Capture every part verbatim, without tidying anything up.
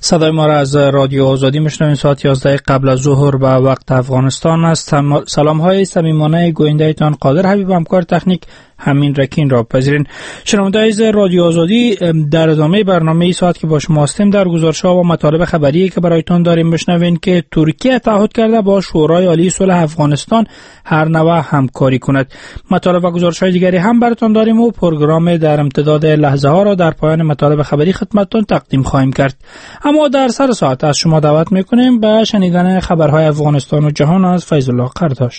صدای ما را از رادیو آزادی میشنوین. ساعت یازده قبل از ظهر به وقت افغانستان است. سلام های صمیمانه گوینده تان قادر حبیب، همکار تکنیک همین رکین را پذیرین. شنوندگان عزیز رادیو آزادی، در ادامه برنامه ای ساعت که با شما هستیم در گزارش‌ها و مطالب خبری که برایتان داریم بشنوین که ترکیه تعهد کرده با شورای عالی صلح افغانستان هر نوع همکاری کند. مطالب و گزارش‌های دیگری هم براتان داریم و پروگرام در امتداد لحظه ها را در پایان مطالب خبری خدمتتان تقدیم خواهیم کرد. اما در سر ساعت از شما دعوت می‌کنیم به شنیدن خبرهای افغانستان و جهان از فیض الله قرداش.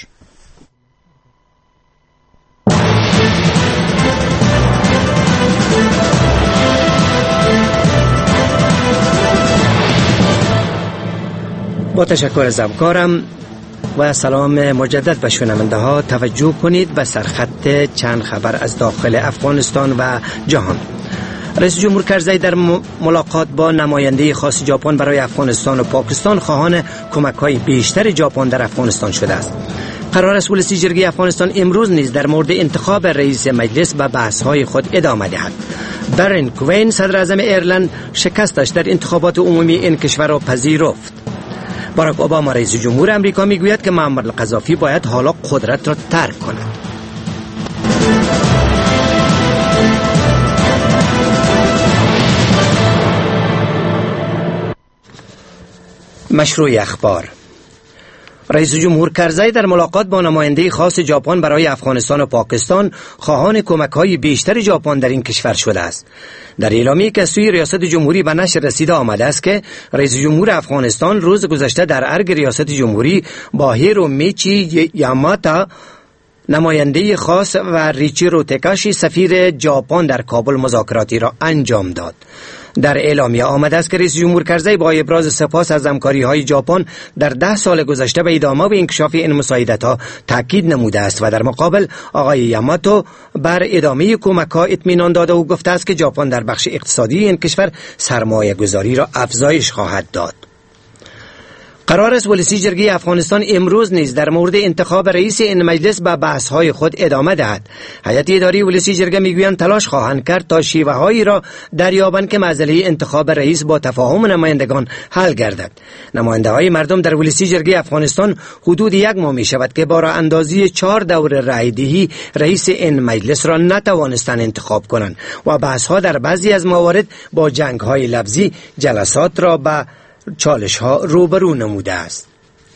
با تشکر از همکارم و سلام مجدد به شنونده ها، توجه کنید به سرخط چند خبر از داخل افغانستان و جهان. رئیس جمهور کرزی در ملاقات با نماینده خاص ژاپن برای افغانستان و پاکستان خواهان کمک‌های بیشتر ژاپن در افغانستان شده است. قرار است ولسی جرگه افغانستان امروز نیز در مورد انتخاب رئیس مجلس به بحث‌های خود ادامه دهد. برن کوین صدر اعظم ایرلند شکستش در انتخابات عمومی این کشور را پذیرفت. باراک اوباما رئیس جمهور امریکا میگوید که معمر القذافی باید حالا قدرت را ترک کند. مشروع اخبار. رئیس جمهور کرزی در ملاقات با نماینده خاص ژاپن برای افغانستان و پاکستان خواهان کمک‌های بیشتر ژاپن در این کشور شده است. در اعلامیه‌ای که از سوی ریاست جمهوری به نشر رسیده آمده است که رئیس جمهور افغانستان روز گذشته در ارگ ریاست جمهوری با هیرومیچی یاماتا نماینده خاص و ریچیرو تکاشی سفیر ژاپن در کابل مذاکراتی را انجام داد. در اعلامیه آمده است که رئیس جمهور کرزی با ابراز سپاس از همکاری‌های ژاپن در ده سال گذشته به ادامه و انکشاف این مساعدت‌ها تاکید نموده است و در مقابل آقای یاماتو بر ادامه کمک‌ها اطمینان داده و گفته است که ژاپن در بخش اقتصادی این کشور سرمایه‌گذاری را افزایش خواهد داد. قرار است ولسی جرگه افغانستان امروز نیز در مورد انتخاب رئیس این مجلس به بحث‌های خود ادامه دهد. هیئت اداری ولسی جرگه میگویند تلاش خواهند کرد تا شیوه‌هایی را دریابند که مسئله انتخاب رئیس با تفاهم نمایندگان حل گردد. نماینده‌های مردم در ولسی جرگه افغانستان حدود یک ماه می‌شود که با راه اندازی چهار دور رأی‌دهی رئیس این مجلس را نتوانستند انتخاب کنند و بحث‌ها در بعضی از موارد با جنگ‌های لفظی جلسات را به چالش ها روبرو نموده است.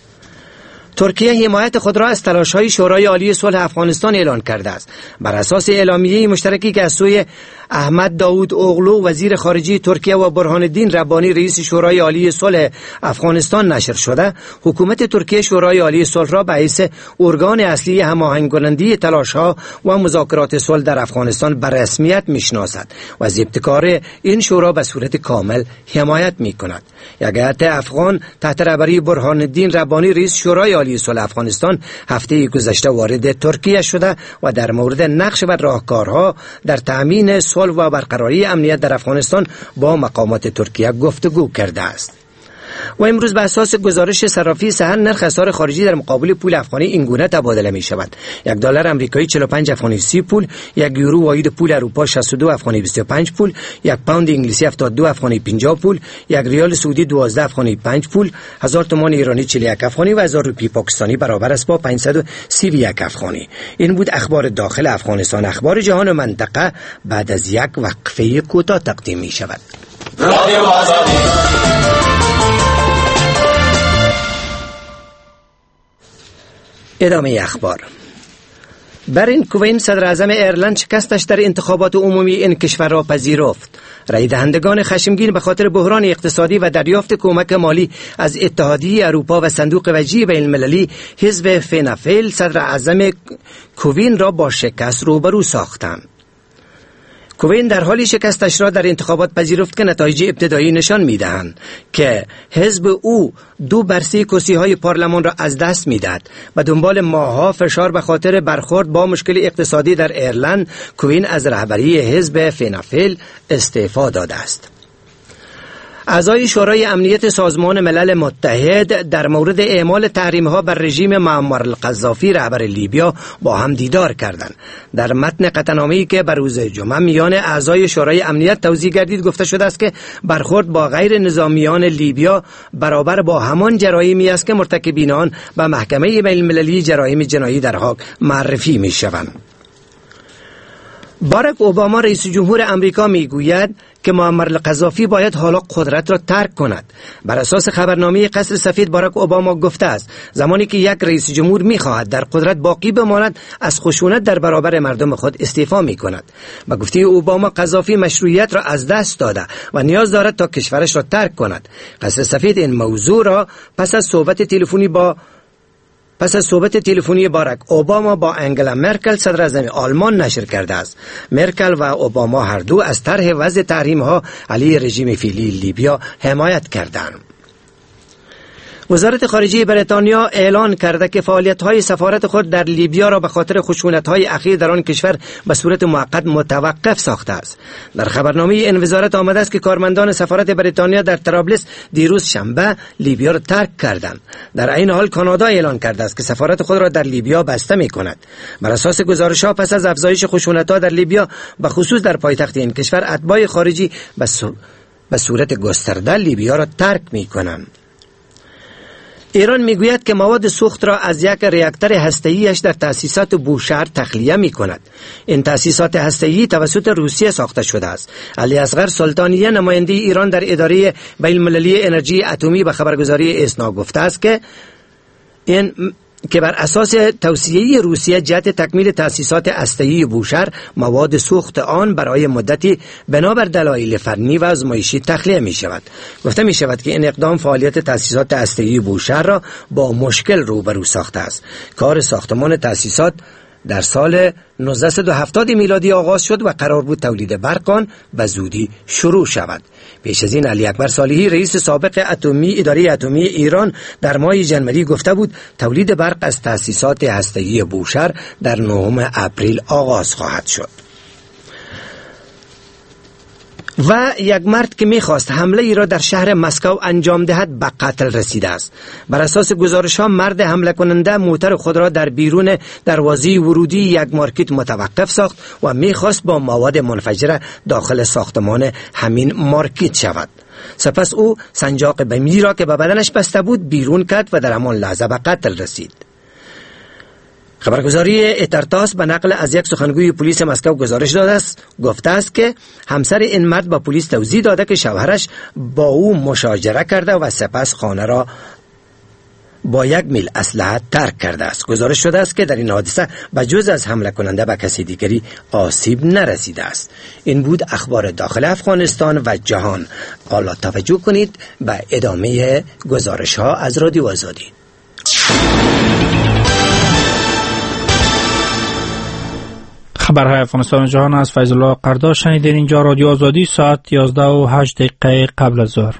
ترکیه حمایت خود را از تلاش‌های شورای عالی صلح افغانستان اعلان کرده است. بر اساس اعلامیه مشترکی که از سوی احمد داوود اوغلو وزیر خارجه ترکیه و برهان الدین ربانی رئیس شورای عالی صلح افغانستان نشر شده، حکومت ترکیه شورای عالی صلح را به حیث ارگان اصلی هماهنگ کننده تلاش‌ها و مذاکرات صلح در افغانستان به رسمیت میشناسد و از ابتکار این شورا به صورت کامل حمایت میکند. یک هیئت افغان تحت رهبری برهان الدین ربانی رئیس شورای عالی صلح افغانستان هفته گذشته وارد ترکیه شده و در مورد نقش و راهکارها در تأمین صلح و برقراری امنیت در افغانستان با مقامات ترکیه گفتگو کرده است. و امروز به اساس گزارش صرافی سحر نرخ اسعار خارجی در مقابل پول افغانی این گونه تبادله می شود: یک دلار آمریکایی چهل و پنج افغانی سی پول، یک یورو واحد پول اروپا شصت و دو افغانی بیست و پنج پول، یک پوند انگلیسی هفتاد و دو افغانی پنجاه پول، یک ریال سعودی دوازده افغانی پنج پول، هزار تومان ایرانی چهل و یک افغانی و هزار روپیه پاکستانی برابر است با پانصد و سی و یک افغانی. این بود اخبار داخل افغانستان. اخبار جهان و منطقه بعد از یک وقفه کوتاه تقدیم می شود. رادیو آزادی. ادامه اخبار. برن کوین صدر اعظم ایرلند شکستش در انتخابات عمومی این کشور را پذیرفت. رای دهندگان خشمگین به خاطر بحران اقتصادی و دریافت کمک مالی از اتحادیه اروپا و صندوق وجیه بین المللی حزب فینافیل صدر اعظم کوین را با شکست روبرو ساختند. کوین در حالی شکستش را در انتخابات پذیرفت که نتایج ابتدایی نشان می‌دهند که حزب او دو بر سه کرسی‌های پارلمان را از دست می‌دهد و دنبال ماه‌ها فشار به خاطر برخورد با مشکل اقتصادی در ایرلند، کوین از رهبری حزب فینافیل استعفا داده است. اعضای شورای امنیت سازمان ملل متحد در مورد اعمال تحریم‌ها بر رژیم معمر القذافی رهبر لیبیا با هم دیدار کردند. در متن قطعنامه‌ای که بر روز جمعه میان اعضای شورای امنیت توزیع گردید گفته شده است که برخورد با غیر نظامیان لیبیا برابر با همان جرایمی است که مرتکبین آن به محکمه بین‌المللی جرایم جنایی در هاگ معرفی می‌شوند. باراک اوباما رئیس جمهور امریکا میگوید که معمر القذافی باید حالا قدرت را ترک کند. بر اساس خبرنامه قصر سفید باراک اوباما گفته است زمانی که یک رئیس جمهور میخواهد در قدرت باقی بماند از خشونت در برابر مردم خود استعفا میکند. به گفته اوباما قذافی مشروعیت را از دست داده و نیاز دارد تا کشورش را ترک کند. قصر سفید این موضوع را پس از صحبت تلفنی با پس از صحبت تلفنی باراک اوباما با انگلا مرکل صدر اعظم آلمان نشر کرده است. مرکل و اوباما هر دو از طرح وضع تحریم‌ها علیه رژیم فعلی لیبیا حمایت کردند. وزارت خارجه بریتانیا اعلان کرده که فعالیت‌های سفارت خود در لیبیا را به خاطر خشونت‌های اخیر در آن کشور به صورت موقت متوقف ساخته است. در خبرنامه این وزارت آمده است که کارمندان سفارت بریتانیا در طرابلس دیروز شنبه لیبیا را ترک کردند. در این حال کانادا اعلان کرده است که سفارت خود را در لیبیا بسته می‌کند. بر اساس گزارش‌ها پس از افزایش خشونت‌ها در لیبیا به خصوص در پایتخت این کشور اتباع خارجی به صورت گسترده لیبیا را ترک می‌کنند. ایران میگوید که مواد سوخت را از یک راکتور هسته‌ایش در تأسیسات بوشهر تخلیه می‌کند. این تأسیسات هسته‌ای توسط روسیه ساخته شده است. علی اصغر سلطانیه نماینده ایران در اداره بین‌المللی انرژی اتمی به خبرگزاری اسنا گفته است که این که بر اساس توصیه روسیه جهت تکمیل تأسیسات هسته‌ای بوشهر مواد سوخت آن برای مدتی بنابر دلایل فنی و آزمایشی تخلیه می شود. گفته می شود که این اقدام فعالیت تأسیسات هسته‌ای بوشهر را با مشکل روبرو ساخته است. کار ساختمان تأسیسات در سال نوزده هفتاد میلادی آغاز شد و قرار بود تولید برق آن به زودی شروع شود. پیش از این علی اکبر صالحی رئیس سابق اتمی اداره اتمی ایران در ماه ژانویه گفته بود تولید برق از تأسیسات هسته‌ای بوشهر در نهم اپریل آغاز خواهد شد. و یک مرد که میخواست حمله ای را در شهر مسکو انجام دهد به قتل رسیده است. بر اساس گزارش ها مرد حمله کننده موتر خود را در بیرون دروازه ورودی یک مارکت متوقف ساخت و میخواست با مواد منفجره داخل ساختمان همین مارکت شود. سپس او سنجاق بمی را که به بدنش بسته بود بیرون کرد و در همان لحظه به قتل رسید. خبرگزاری اترتاس به نقل از یک سخنگوی پلیس مسکو گزارش داده است گفته است که همسر این مرد به پلیس توضیح داده که شوهرش با او مشاجره کرده و سپس خانه را با یک میل اسلحه ترک کرده است. گزارش شده است که در این حادثه به جز از حمله کننده به کسی دیگری آسیب نرسیده است. این بود اخبار داخل افغانستان و جهان. حالا توجه کنید به ادامه گزارش ها از رادیو آزادی. خبرهای افغانستان و جهان از فیض الله قرداش شنیدین. اینجا رادیو آزادی ساعت یازده و هشت دقیقه قبل از ظهر.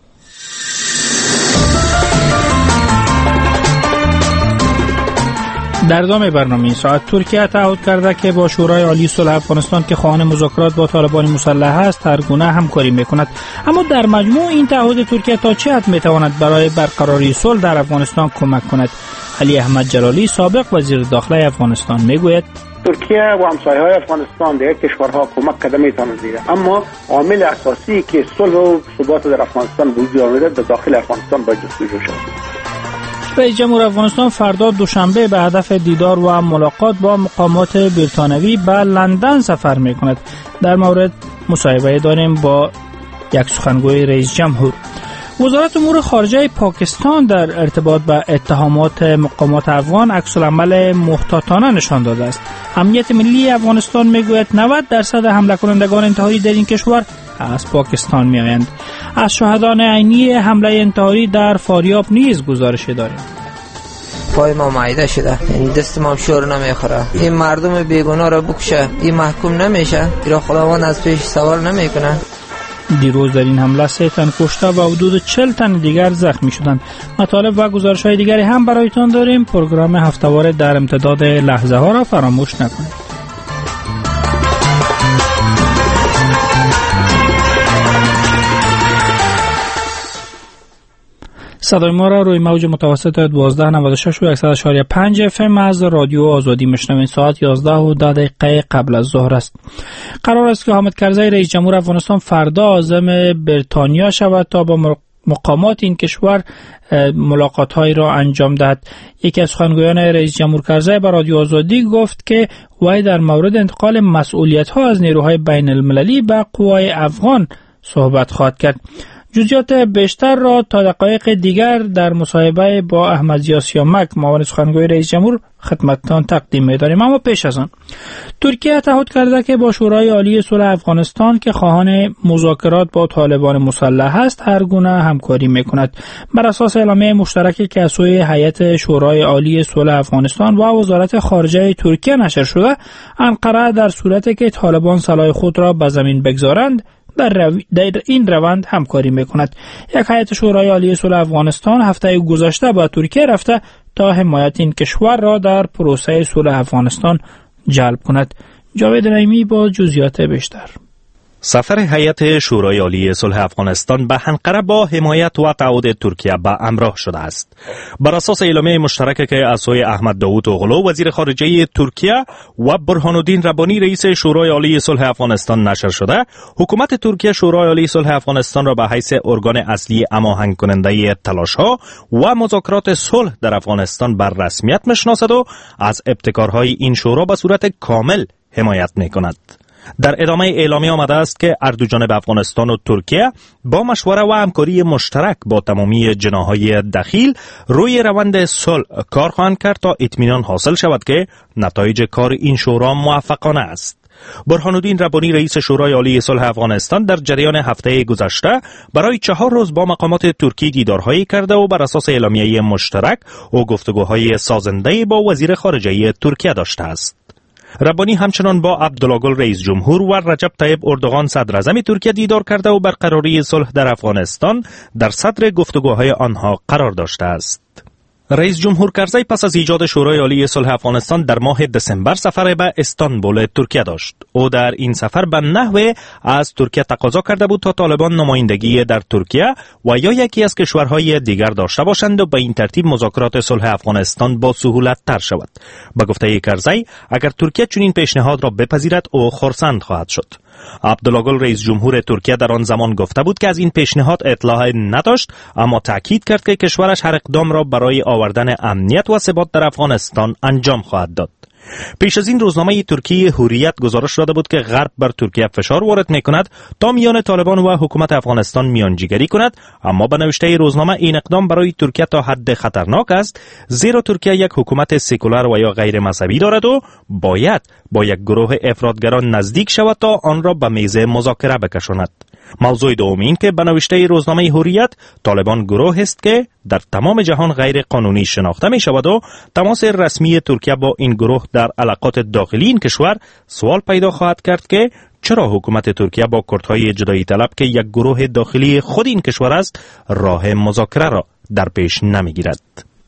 در ادامه برنامه این ساعت ترکیه تعهد کرده که با شورای عالی صلح افغانستان که خواهان مذاکرات با طالبان مسلح است هر گونه همکاری میکند. اما در مجموع این تعهد ترکیه تا چه حد میتواند برای برقراری صلح در افغانستان کمک کند؟ علی احمد جلالی سابق وزیر داخله افغانستان میگوید ترکیه و همسایه‌های افغانستان دیگر کشورها کمک کرده میتونه زیره، اما عامل اساسی که صلح و ثبات در افغانستان وجود آورده در داخل افغانستان باید جستجو شود. رئیس جمهور افغانستان فردا دوشنبه به هدف دیدار و ملاقات با مقامات بریتانوی به لندن سفر میکند. در مورد مصاحبه داریم با یک سخنگوی رئیس جمهور. وزارت امور خارجه پاکستان در ارتباط با اتهامات مقامات افغان عکس‌العمل محتاطانه نشان داده است. امنیت ملی افغانستان میگوید نود درصد حمله کنندگان انتحاری در این کشور از پاکستان میآیند. از شاهدان عینی حمله انتحاری در فاریاب نیز گزارش داریم. پای ما معیده شده، این دست ما شور نمیخوره. این مردم بیگناه را بکشه، این محکوم نمیشه، ایرا خداوند از پیش سوال نمیکنه. دیروز در این حمله سه تن کشته و حدود چهل تن دیگر زخمی شدند. مطالب و گزارش‌های دیگری هم برایتان داریم. پروگرام هفته‌وار در امتداد لحظه ها را فراموش نکنید. صدای ما را روی موج متوسط دوازده نود و شش و صد و شش و پنج اف ام از رادیو آزادی میشنوید. ساعت یازده و ده دقیقه قبل از ظهر است. قرار است که حامد کرزی رئیس جمهور افغانستان فردا عازم بریتانیا شود تا با مقامات این کشور ملاقات هایی را انجام دهد. یکی از سخنگویان رئیس جمهور کرزی به رادیو آزادی گفت که وی در مورد انتقال مسئولیت ها از نیروهای بین المللی به قوای افغان صحبت خواهد کرد. جزئیات بیشتر را تا دقایق دیگر در مصاحبه با احمد ضیا سیامک معاون سخنگوی رئیس جمهور خدمتتان تقدیم می‌داریم. اما پیش از آن ترکیه تعهد کرده که با شورای عالی صلح افغانستان که خواهان مذاکرات با طالبان مسلح است هر گونه همکاری می‌کند. بر اساس اعلامیه مشترکی که از سوی هیئت شورای عالی صلح افغانستان و وزارت خارجه ترکیه نشر شده، انقره در صورتی که طالبان سلاح خود را به زمین بگذارند در, رو... در این روند همکاری میکند. یک هیئت شورای عالی صلح افغانستان هفته گذشته به ترکیه رفته تا حمایت این کشور را در پروسه صلح افغانستان جلب کند. جاوید نعیمی با جزئیات بیشتر. سفر هیئت شورای عالی صلح افغانستان به انقره با حمایت و تعهد ترکیه به همراه شده است. بر اساس اعلامیه مشترکی که از سوی احمد داوود اوغلو وزیر خارجه ترکیه و برهان الدین ربانی رئیس شورای عالی صلح افغانستان نشر شده، حکومت ترکیه شورای عالی صلح افغانستان را به حیث ارگان اصلی هماهنگ کننده تلاش‌ها و مذاکرات صلح در افغانستان بر رسمیت میشناسد و از ابتکارهای این شورا به صورت کامل حمایت میکند. در ادامه اعلامیه آمده است که هر دو جانب افغانستان و ترکیه با مشوره و همکاری مشترک با تمامی جناح‌های دخیل روی روند صلح کار خواهند کرد تا اطمینان حاصل شود که نتایج کار این شورا موفقانه است. برهان الدین ربانی رئیس شورای عالی صلح افغانستان در جریان هفته گذشته برای چهار روز با مقامات ترکی دیدارهایی کرده و بر اساس اعلامیه مشترک و گفتگوهای سازنده با وزیر خارجه ترکیه داشته است. ربانی همچنان با عبدالله رئیس جمهور و رجب طیب اردوغان صدر اعظم ترکیه دیدار کرده و برقراری صلح در افغانستان در صدر گفتگوهای آنها قرار داشته است. رئیس جمهور کرزی پس از ایجاد شورای عالی صلح افغانستان در ماه دسامبر سفر به استانبول ترکیه داشت. او در این سفر به نحوی از ترکیه تقاضا کرده بود تا طالبان نمایندگی در ترکیه و یا یکی از کشورهای دیگر داشته باشند و به این ترتیب مذاکرات صلح افغانستان با سهولت تر شود. به گفته کرزی اگر ترکیه چنین پیشنهاد را بپذیرد او خرسند خواهد شد. عبدالله رئیس جمهور ترکیه در آن زمان گفته بود که از این پیشنهاد اطلاع نداشت، اما تاکید کرد که کشورش هر اقدام را برای آوردن امنیت و ثبات در افغانستان انجام خواهد داد. پیش از این روزنامه ترکی حریت گزارش داده بود که غرب بر ترکیه فشار وارد می‌کند تا میان طالبان و حکومت افغانستان میانجیگری کند، اما به نوشته روزنامه این اقدام برای ترکیه تا حد خطرناک است، زیرا ترکیه یک حکومت سکولار و یا غیر مذهبی دارد و باید با یک گروه افراطگران نزدیک شود تا آن را به میز مذاکره بکشاند. موضوع دوم این که به نوشته روزنامه حریت طالبان گروه است که در تمام جهان غیر قانونی شناخته می شود و تماس رسمی ترکیه با این گروه در علاقات داخلی این کشور سوال پیدا خواهد کرد که چرا حکومت ترکیه با کردهای جدایی طلب که یک گروه داخلی خود این کشور است راه مذاکره را در پیش نمی گیرد.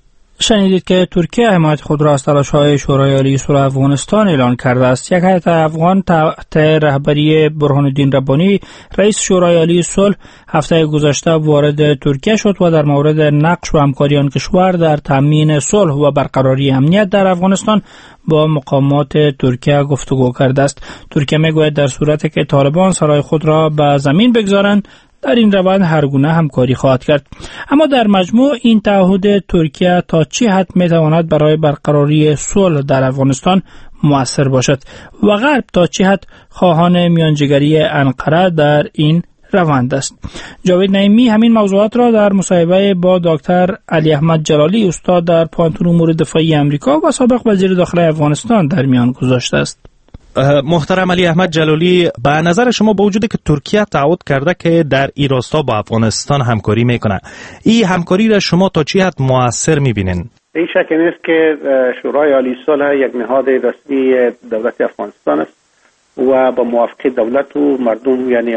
شنیدید که ترکیه حمایت خود را از تلاش‌های شورای عالی صلح افغانستان اعلان کرده است. یک هیئت افغان تحت رهبری برهان الدین ربانی رئیس شورای عالی صلح هفته گذشته وارد ترکیه شد و در مورد نقش و همکاری آن کشور در تامین صلح و برقراری امنیت در افغانستان با مقامات ترکیه گفتگو کرده است. ترکیه میگوید در صورتی که طالبان سلاح خود را به زمین بگذارند در این روند هر گونه همکاری خواهد کرد. اما در مجموع این تعهد ترکیه تا چه حد میتواند برای برقراری صلح در افغانستان مؤثر باشد و غرب تا چه حد خواهان میانجیگری انقره در این روند است. جاوید نعیمی همین موضوعات را در مصاحبه با دکتر علی احمد جلالی استاد در پانتون امور دفاعی امریکا و سابق وزیر داخلی افغانستان در میان گذاشته است. محترم علی احمد جلالی، به نظر شما با وجودی که ترکیه تعهد کرده که در این راستا با افغانستان همکاری میکنه، این همکاری را شما تا چه حد مؤثر میبینین؟ این شک نیست که شورای عالی صلح یک نهاد رسمی دولت افغانستان است و با موافقه دولت و مردم، یعنی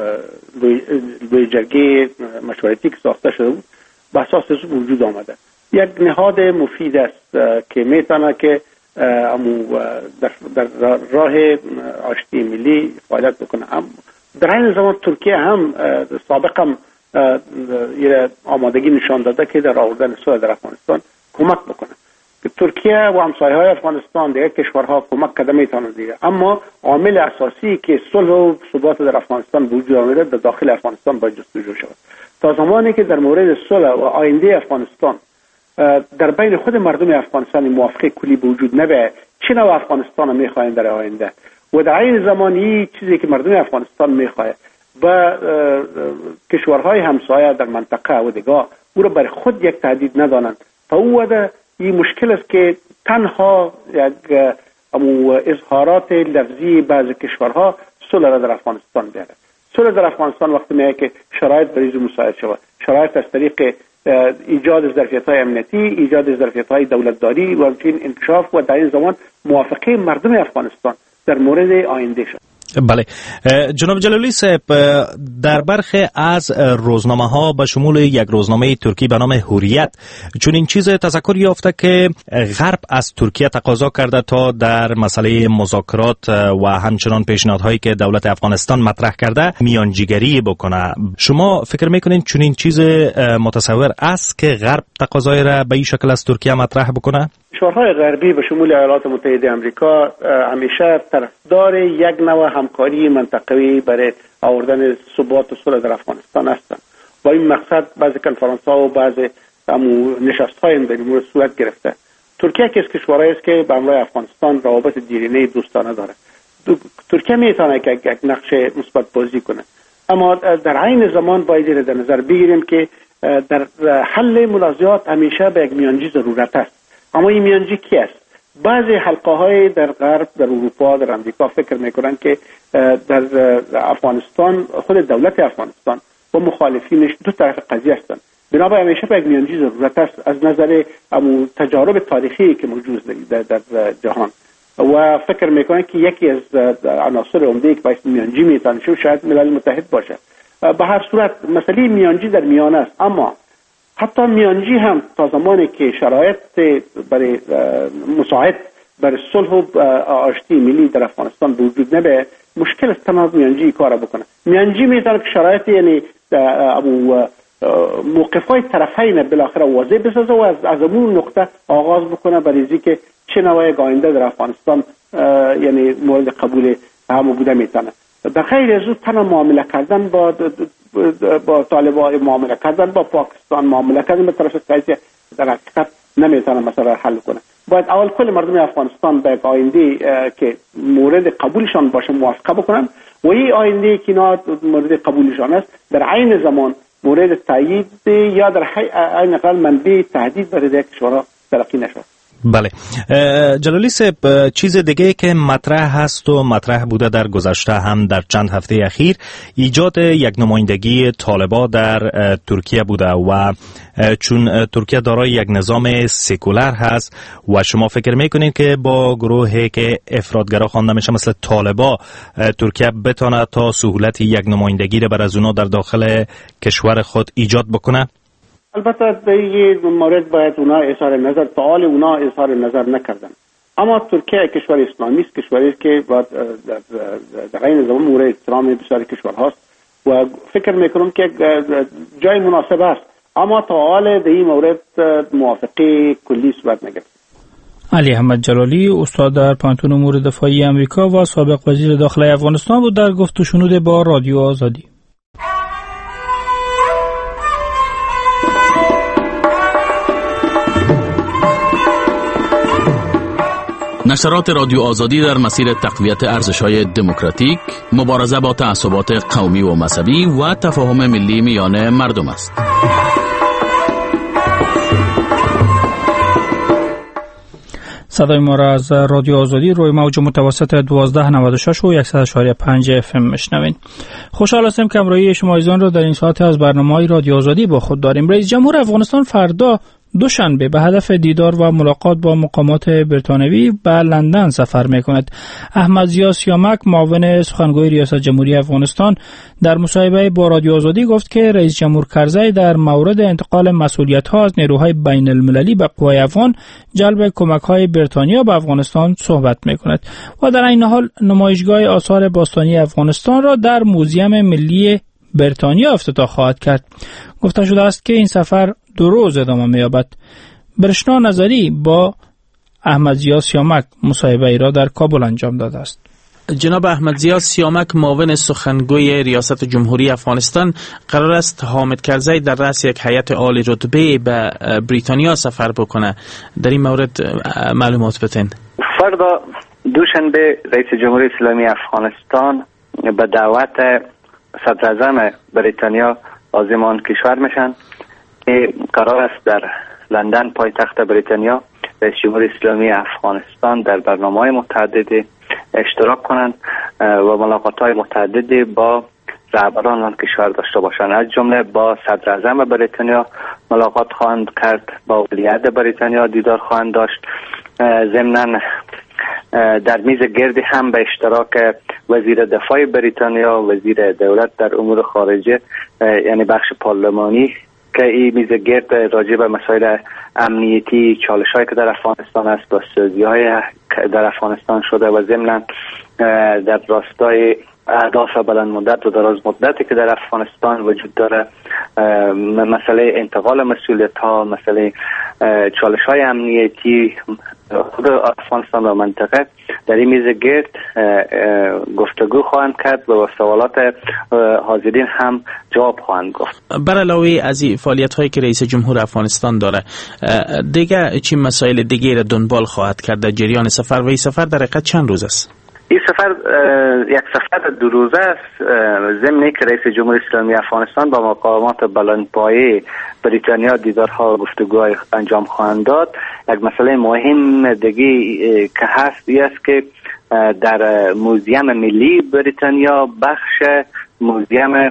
لوی جرگه مشورتی که ساخته شده بود به اساس وجود آمده. یک نهاد مفید است که میتونه که امو در, در راه آشتی ملی فعالیت بکنه. هم در این زمان ترکیه هم سابقا آمادگی نشان داده که در آوردن صلح در افغانستان کمک بکنه. ترکیه و همسایه‌های افغانستان دیگر کشورها کمک کرده میتونه دیگه، اما عامل اساسی که صلح و ثبات در افغانستان وجود آمده در داخل افغانستان باید جستجو شود. تا زمانی که در مورد صلح و آینده افغانستان در بین خود مردم افغانستان موافقه کلی وجود نبه، چه نوع افغانستان میخواین در آینده و در این زمانی چیزی که مردم افغانستان میخواه و کشورهای همسایه در منطقه و دیگه او را برای خود یک تهدید ندانند، تا او وده این مشکل است که تنها یک اظهارات لفظی بعض کشورها صلح را در افغانستان بیاره. صلح در افغانستان وقتی میگه که شرایط بریز و مساعد شود، شرایط از طریق ایجاد ظرفیت‌های امنیتی، ایجاد ظرفیت‌های دولتداری و همچنین انکشاف و در این زمان موافقه مردم افغانستان در مورد آینده شد. بله جناب جلالی صاحب، در برخی از روزنامه ها به شمول یک روزنامه ترکی به نام حریت چون این چیز تذکر یافته که غرب از ترکیه تقاضا کرده تا در مسئله مذاکرات و همچنان پیشنهادهایی که دولت افغانستان مطرح کرده میانجیگری بکنه. شما فکر میکنین چون این چیز متصور است که غرب تقاضای را به این شکل از ترکیه مطرح بکنه؟ کشورهای غربی به شمول ایالات متحده آمریکا همیشه طرفدار یک نوع همکاری منطقوی برای آوردن ثبات و صلح در افغانستان هستند. با این مقصد بعضی کنفرانس‌ها و بعضی نشست‌های در این مورد صورت گرفته. ترکیه که از کشورهایی است که با همراه افغانستان روابط دیرینه دوستانه داره. ترکیه میتونه که یک نقش مثبت بازی کنه، اما در عین زمان باید در نظر بگیریم که در حل منازعات همیشه به یک میانجی ضرورت است. اما این میانجی کی است؟ بعضی حلقه های در غرب، در اروپا، در امریکا فکر میکنن که در افغانستان خود دولت افغانستان و مخالفینش دو طرف قضیه هستند. بنابراین همیشه به یک میانجی ضرورت است از نظر امو تجارب تاریخی که موجود در, در جهان و فکر میکنن که یکی از عناصر عمده که باعث میانجی میتونه شه شاید ملل متحد باشه. به هر صورت مسئله میانجی در میان است، اما حتی میانجی هم تا زمانی که شرایط برای مساعد برای صلح و آشتی ملی در افغانستان وجود نبه، مشکل است تمام میانجی کار بکنه. میانجی میتونه که شرایط یعنی موقف‌های طرفین بالاخره واضح بسازه و از از اون نقطه آغاز بکنه برای که چه نوع آینده در افغانستان یعنی مورد قبول هم بوده میتونه. در غیر از اون تنها معامله کردن با با طالبان، معامله کردن با پاکستان، معامله کردن به طرف قضیه در حقیقت نمیتونه مسئله حل کنه. باید اول کل مردم افغانستان به آینده که مورد قبولشان باشه موافقه بکنن و این آینده که اینا مورد قبولشان است در عین زمان مورد تایید یا در عین اقل منبع تهدید برای کشورها تلقی نشود. بله جلالی صاحب، چیز دیگه که مطرح هست و مطرح بوده در گذشته هم در چند هفته اخیر ایجاد یک نمایندگی طالبان در ترکیه بوده و چون ترکیه دارای یک نظام سکولار هست و شما فکر میکنین که با گروهی که افراطگرا خوانده میشه مثل طالبان ترکیه بتونه تا سهولت یک نمایندگی رو بر از اونا در داخل کشور خود ایجاد بکنه؟ البته در این مورد باید اونا اظهار نظر فعال اونا اظهار نظر نکردن، اما ترکیه کشور اسلامی است، کشوری است که باید در عین زمان مورد احترام بسیار کشورهاست و فکر میکنم که جای مناسب است، اما تا حال در این مورد موافقه کلی صورت نگرفت. علی احمد جلالی استاد در پانتون امور دفاعی امریکا و سابق وزیر داخلی افغانستان بود در گفت و شنود با رادیو آزادی. نشرات رادیو آزادی در مسیر تقویت ارزش‌های دموکراتیک، مبارزه با تعصبات قومی و مذهبی و تفاهم ملی میان مردم است. صدای ما را از رادیو آزادی روی موج متوسط دوازده نود و شش و صد و یک و پنج اف ام میشنوین. خوشحال هستم که همراهی شما عزیزان را در این ساعت از برنامه‌های رادیو آزادی با خود داریم. رئیس جمهور افغانستان فردا دوشنبه به هدف دیدار و ملاقات با مقامات بریتانیایی به لندن سفر می‌کند. احمد ضیا سیامک معاون سخنگوی ریاست جمهوری افغانستان در مصاحبه با رادیو آزادی گفت که رئیس جمهور کرزی در مورد انتقال مسئولیت‌ها از نیروهای بین المللی به قوای افغان جلب کمک‌های بریتانیا به افغانستان صحبت می‌کند و در این حال نمایشگاه آثار باستانی افغانستان را در موزیم ملی بریتانیا افتتاح خواهد کرد. گفته شده است که این سفر دو روز ادامه می‌یابد. برشنا نظری با احمد ضیا سیامک مصاحبه ای را در کابل انجام داده است. جناب احمد ضیا سیامک معاون سخنگوی ریاست جمهوری افغانستان قرار است حامد کرزی در رأس یک هیئت عالی رتبه به بریتانیا سفر بکنه. در این مورد معلومات بتین. فردا دوشنبه رئیس جمهوری اسلامی افغانستان به دعوت صدر اعظم بریتانیا عازم آن کشور میشن. قرار است در لندن پایتخت بریتانیا رئیس جمهوری اسلامی افغانستان در برنامه‌های متعددی اشتراک کنند و ملاقات‌های متعددی با رهبران آن کشور داشته باشند. از جمله با صدر اعظم بریتانیا ملاقات خواهند کرد، با ولیعهد بریتانیا دیدار خواهند داشت. ضمناً در میز گردی هم به اشتراک وزیر دفاع بریتانیا، وزیر دولت در امور خارجه، یعنی بخش پارلمانی که این میز گرد راجع به مسائل امنیتی، چالش‌هایی که در افغانستان است، بازسازی‌های در افغانستان شده و ضمناً در راستای اهداف بلند مدت و دراز مدتی که در افغانستان وجود داره، مسئله انتقال مسئولیت‌ها، مسئله چالش‌های امنیتی خود افغانستان و منطقه در این میز گرد گفتگو خواهند کرد و سوالات حاضرین هم جواب خواهند گفت. بر علاوه از این فعالیت‌هایی که رئیس جمهور افغانستان داره، دیگه چه مسائل دیگه را دنبال خواهد کرد در جریان سفر و این سفر در حقیقت چند روز است؟ این سفر یک سفر دو روزه است. ضمن که رئیس جمهوری اسلامی افغانستان با مقامات بلندپایه بریتانیا دیدارها و گفتگوهای انجام خواهند داد. یک مسئله مهم دیگه که هست این است که در موزیم ملی بریتانیا بخش موزیم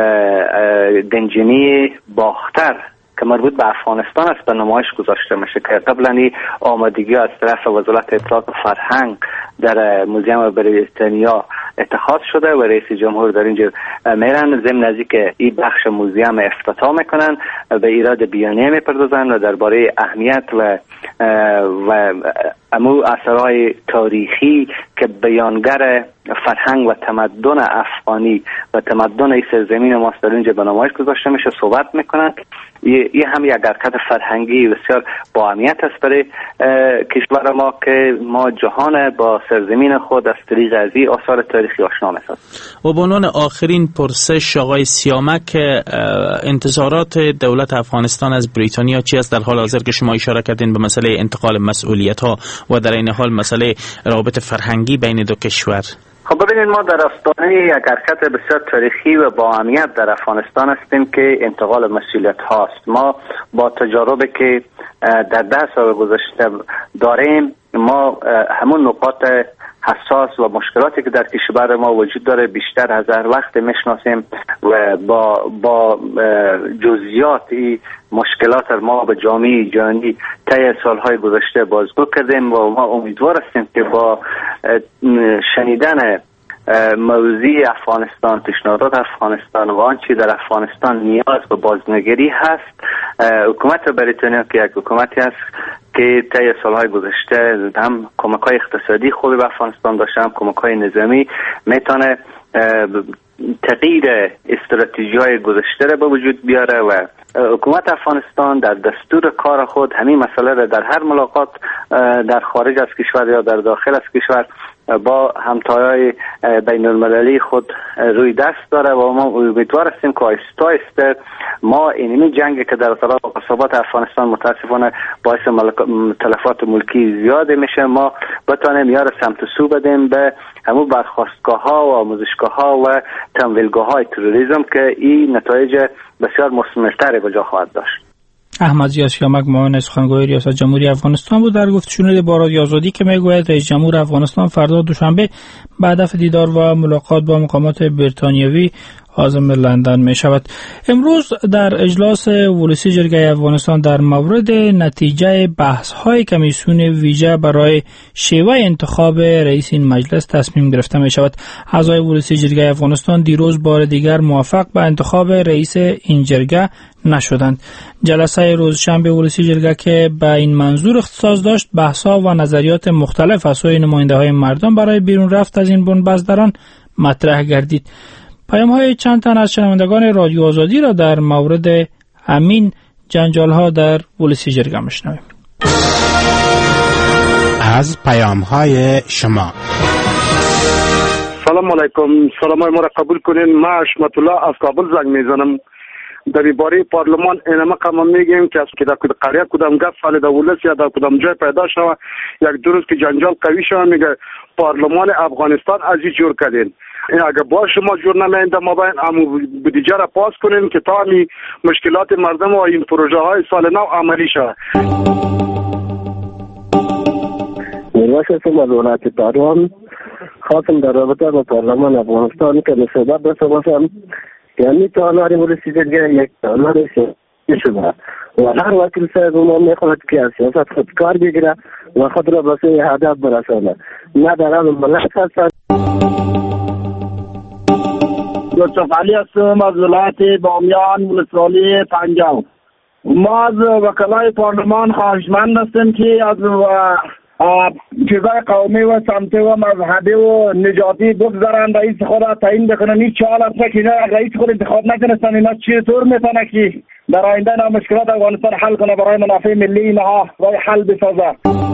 گنجینی باختر که مربوط به افغانستان است به نمایش گذاشته میشه که قبلا آمادگی از طرف وزارت اطلاعات و فرهنگ در موزیم بریتانیا اتخاذ شده و رئیس جمهور در اینجا میرن. ضمن از اینکه این بخش موزیم افتتاح میکنن به ایراد بیانیه میپردازن و درباره اهمیت و و امو اثرهای تاریخی که بیانگر فرهنگ و تمدن افغانی و تمدن این سرزمین ماست در اینجا به نمایش گذاشته میشه صحبت میکنن. این هم یک حرکت فرهنگی بسیار با اهمیت است برای کشور ما که ما جهان با سرزمین خود از طریق از این آثار تاریخی آشنا می‌سازیم. و به عنوان آخرین پرسش آقای سیامک، انتظارات دولت افغانستان از بریتانیا چی است؟ در حال حاضر که شما اشاره کردین به مسئله انتقال مسئولیت ها و در این حال مسئله روابط فرهنگی بین دو کشور. خب ببینید، ما در آستانه یک حرکت بسیار تاریخی و با اهمیت در افغانستان هستیم که انتقال مسئولیت هاست. ما با تجاربی که در ده سال گذشته داریم، ما همون نقاط حساس و مشکلاتی که در کشور ما وجود داره بیشتر از هر وقت میشناسیم و با با جزئیات این مشکلات ما به جامعه جهانی طی سالهای گذشته بازگو کردیم و ما امیدوار هستیم که با شنیدن موضوع افغانستان، پیشنهادات افغانستان و آنچه در افغانستان نیاز به بازنگری هست، حکومت بریتانیا که یک حکومتی است که طی سالهای گذشته هم کمک‌های اقتصادی خوبی به افغانستان داشته، هم کمک‌های نظامی، میتونه تغییر استراتژی‌های گذشته را به وجود بیاره و حکومت افغانستان در دستور کار خود همین مسئله را در هر ملاقات در خارج از کشور یا در داخل از کشور با همتایای بین المللی خود روی دست داره و ما امیدوار هستیم که آهسته آهسته ما اینمی جنگی که در اطراف قصابات افغانستان متاسفانه باعث تلفات ملکی زیاده میشه، ما بتانیم یار سمت سو بدیم به همون برخاستگاه ها و آموزشگاه ها و تمویلگاه های تروریسم که این نتایج بسیار مثمرتری به جا خواهد داشت. احمد ضیا سیامک معاون سخنگوی ریاست جمهوری افغانستان بود در گفتگوی با رادیو آزادی که میگوید رئیس جمهور افغانستان فردا دوشنبه به هدف دیدار و ملاقات با مقامات بریتانیایی عازم لندن می شود. امروز در اجلاس ولسی جرگه افغانستان در مورد نتیجه بحث های کمیسیون ویژه برای شیوه انتخاب رئیس این مجلس تصمیم گرفته می شود. اعضای ولسی جرگه افغانستان دیروز بار دیگر موافق به انتخاب رئیس این جرگه نشدند. جلسه روز شنبه ولسی جرگه که به این منظور اختصاص داشت، بحث‌ها و نظریات مختلف از سوی نماینده های مردم برای بیرون رفت از این بنبست دران مطرح گردید. پیام های چند تن از شنوندگان رادیو آزادی را در مورد همین جنجال ها در ولسی جرگه میشنویم. از پیام های شما. سلام علیکم، سلام های ما را قبول کنین. ما حشمت الله از کابل زنگ میزنم. در باره پارلمان این مقام میگیم که از که در قریه کدام گفت سال در ولس یا در کدام جای پیدا شوه یک دو روز که جنجال قوی شوه میگه پارلمان افغانستان از این جور کردین. این اگه با شما جور نمینده ما باید امو بودجه را پاس کنین که تا همی مشکلات مردم و این پروژه های سال نو عملی شوه. واسه از ولایت تهران خواستم در رابطه با پارلمان افغانستان که نسبت داشته باشم. یعنی تالاری ولسی جرگه یک تالاری شده و هر وکیل صاحب ما میخواهد که از سیاست خود کار بگیره و خود را به سوی هدف برسانه، نه در آن ملت هستند. یوسف علی هستم از ولایت بامیان ولسوالی پنجاب. ما از وکلای پارلمان خواهشمند هستیم که از چیزای قومی و سمتی و مذهبی و نجاتی بگذارن، رئیس خود را تعیین بکنن. این چهار هفته که رئیس خود انتخاب نکنستن، اینا چطور میتونه که در آینده اینا مشکلات افغانستان حل کنه، برای منافع ملی اینها راه حل بسازه.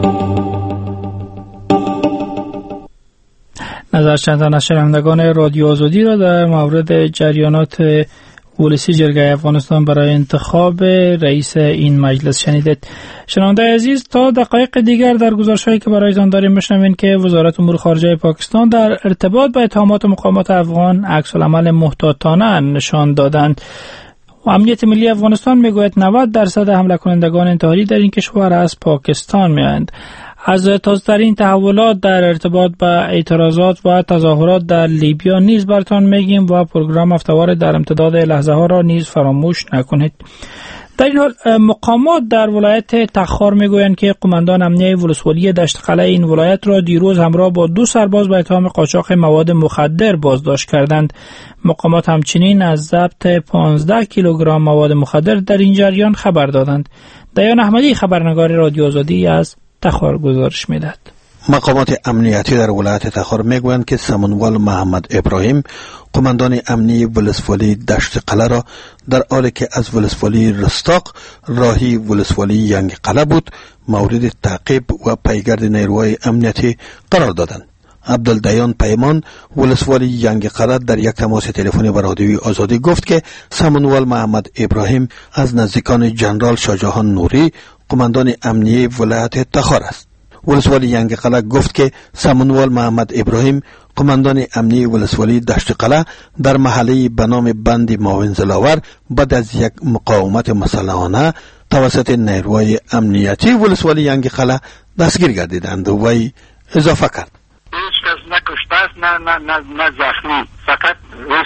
نظر چند تن از شنوندگان رادیو آزادی را در مورد جریانات ولسی جرگه افغانستان برای انتخاب رئیس این مجلس شنیدید. شنونده عزیز، تا دقایق دیگر در گزارش‌هایی که برایتان داریم میشنوین که وزارت امور خارجه پاکستان در ارتباط با اتهامات مقامات افغان عکس‌العمل محتاطانه نشان دادند. و امنیت ملی افغانستان میگوید نود درصد حمله کنندگان انتحاری در این کشور از پاکستان میآیند. از تازه‌ترین تحولات در ارتباط با اعتراضات و تظاهرات در لیبیا نیز براتان میگیم و پروگرام هفته‌وار در امتداد لحظه ها را نیز فراموش نکنید. در این حال مقامات در ولایت تخار میگویند که قماندان امنیه ولسوالی دشت قلعه این ولایت را دیروز همراه با دو سرباز به اتهام قاچاق مواد مخدر بازداشت کردند. مقامات همچنین از ضبط پانزده کیلوگرم مواد مخدر در این جریان خبر دادند. دیان احمدی، خبرنگار رادیو آزادی از تخار، گزارش میدهد. مقامات امنیتی در ولایت تخار میگویند که سمنوال محمد ابراهیم قماندان امنی ولسوالی دشت قلعه را در حالی که از ولسوالی رستاق راهی ولسوالی ینگ قلعه بود مورد تعقیب و پیگرد نیروهای امنیتی قرار دادند. عبدالدیان پیمان ولسوالی ینگ قلعه در یک تماس تلفنی با رادیوی آزادی گفت که سمنوال محمد ابراهیم از نزدیکان جنرال شاهجهان نوری قماندان امنی ولایت تخار است. ولسوالی ینگ قلعه گفت که سمنوال محمد ابراهیم قماندان امنی ولسوالی دشت قلعه در محله به نام بند ماوین زلاور بعد از یک مقاومت مسلحانه توسط نیروهای امنیتی ولسوالی ینگ قلعه دستگیر گردیدند و وی اضافه کرد. هیچ کس نه کشته است نه نه نه, نه زخمی، فقط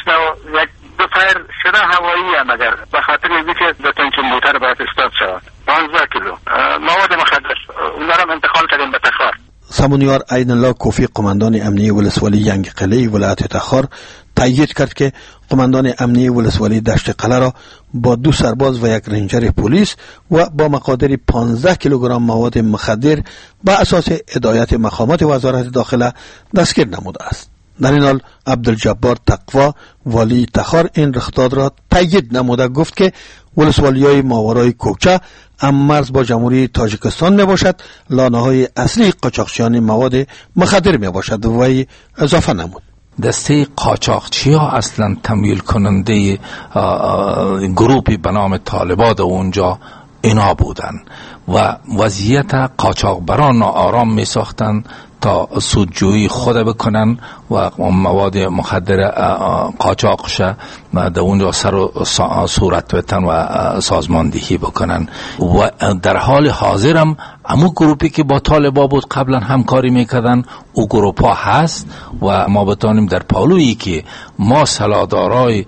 یک دو تایر شده هوایی هم اگر به خاطر اینکه دو تا اینچه موتر باید استاد شود پانزده کیلو مواد مخدر اون را انتقال کردیم به تخار. سمونیار عین الله کوفی قماندان امنی ولسوالی ینگ قلعه ولایت تخار تایید کرد که قماندان امنی ولسوالی دشت قلعه را با دو سرباز و یک رنجر پلیس و با مقادیر پانزده کیلوگرم مواد مخدر با اساس هدایت مقامات وزارت داخله دستگیر نموده است. در این حال عبدالجبار تقوا والی تخار این رخداد را تایید نموده گفت که ولسوالیای ماورای کوکچه هم مرز با جمهوری تاجیکستان می باشد، لانه های اصلی قاچاقچیان مواد مخدر می باشد و اضافه نمود. دسته قاچاقچی ها اصلا تمویل کننده گروپی به نام طالبان اونجا اینا بودن و وضعیت قاچاقبران آرام می ساختن تا سودجویی خود بکنن و مواد مخدر قاچاق شه در اونجا سر و صورت بتن و سازماندهی بکنن. و در حال حاضر هم همون گروپی که با طالبا بود قبلا همکاری میکردن او گروپ ها هست و ما بتانیم در پالویی که ما سلادارای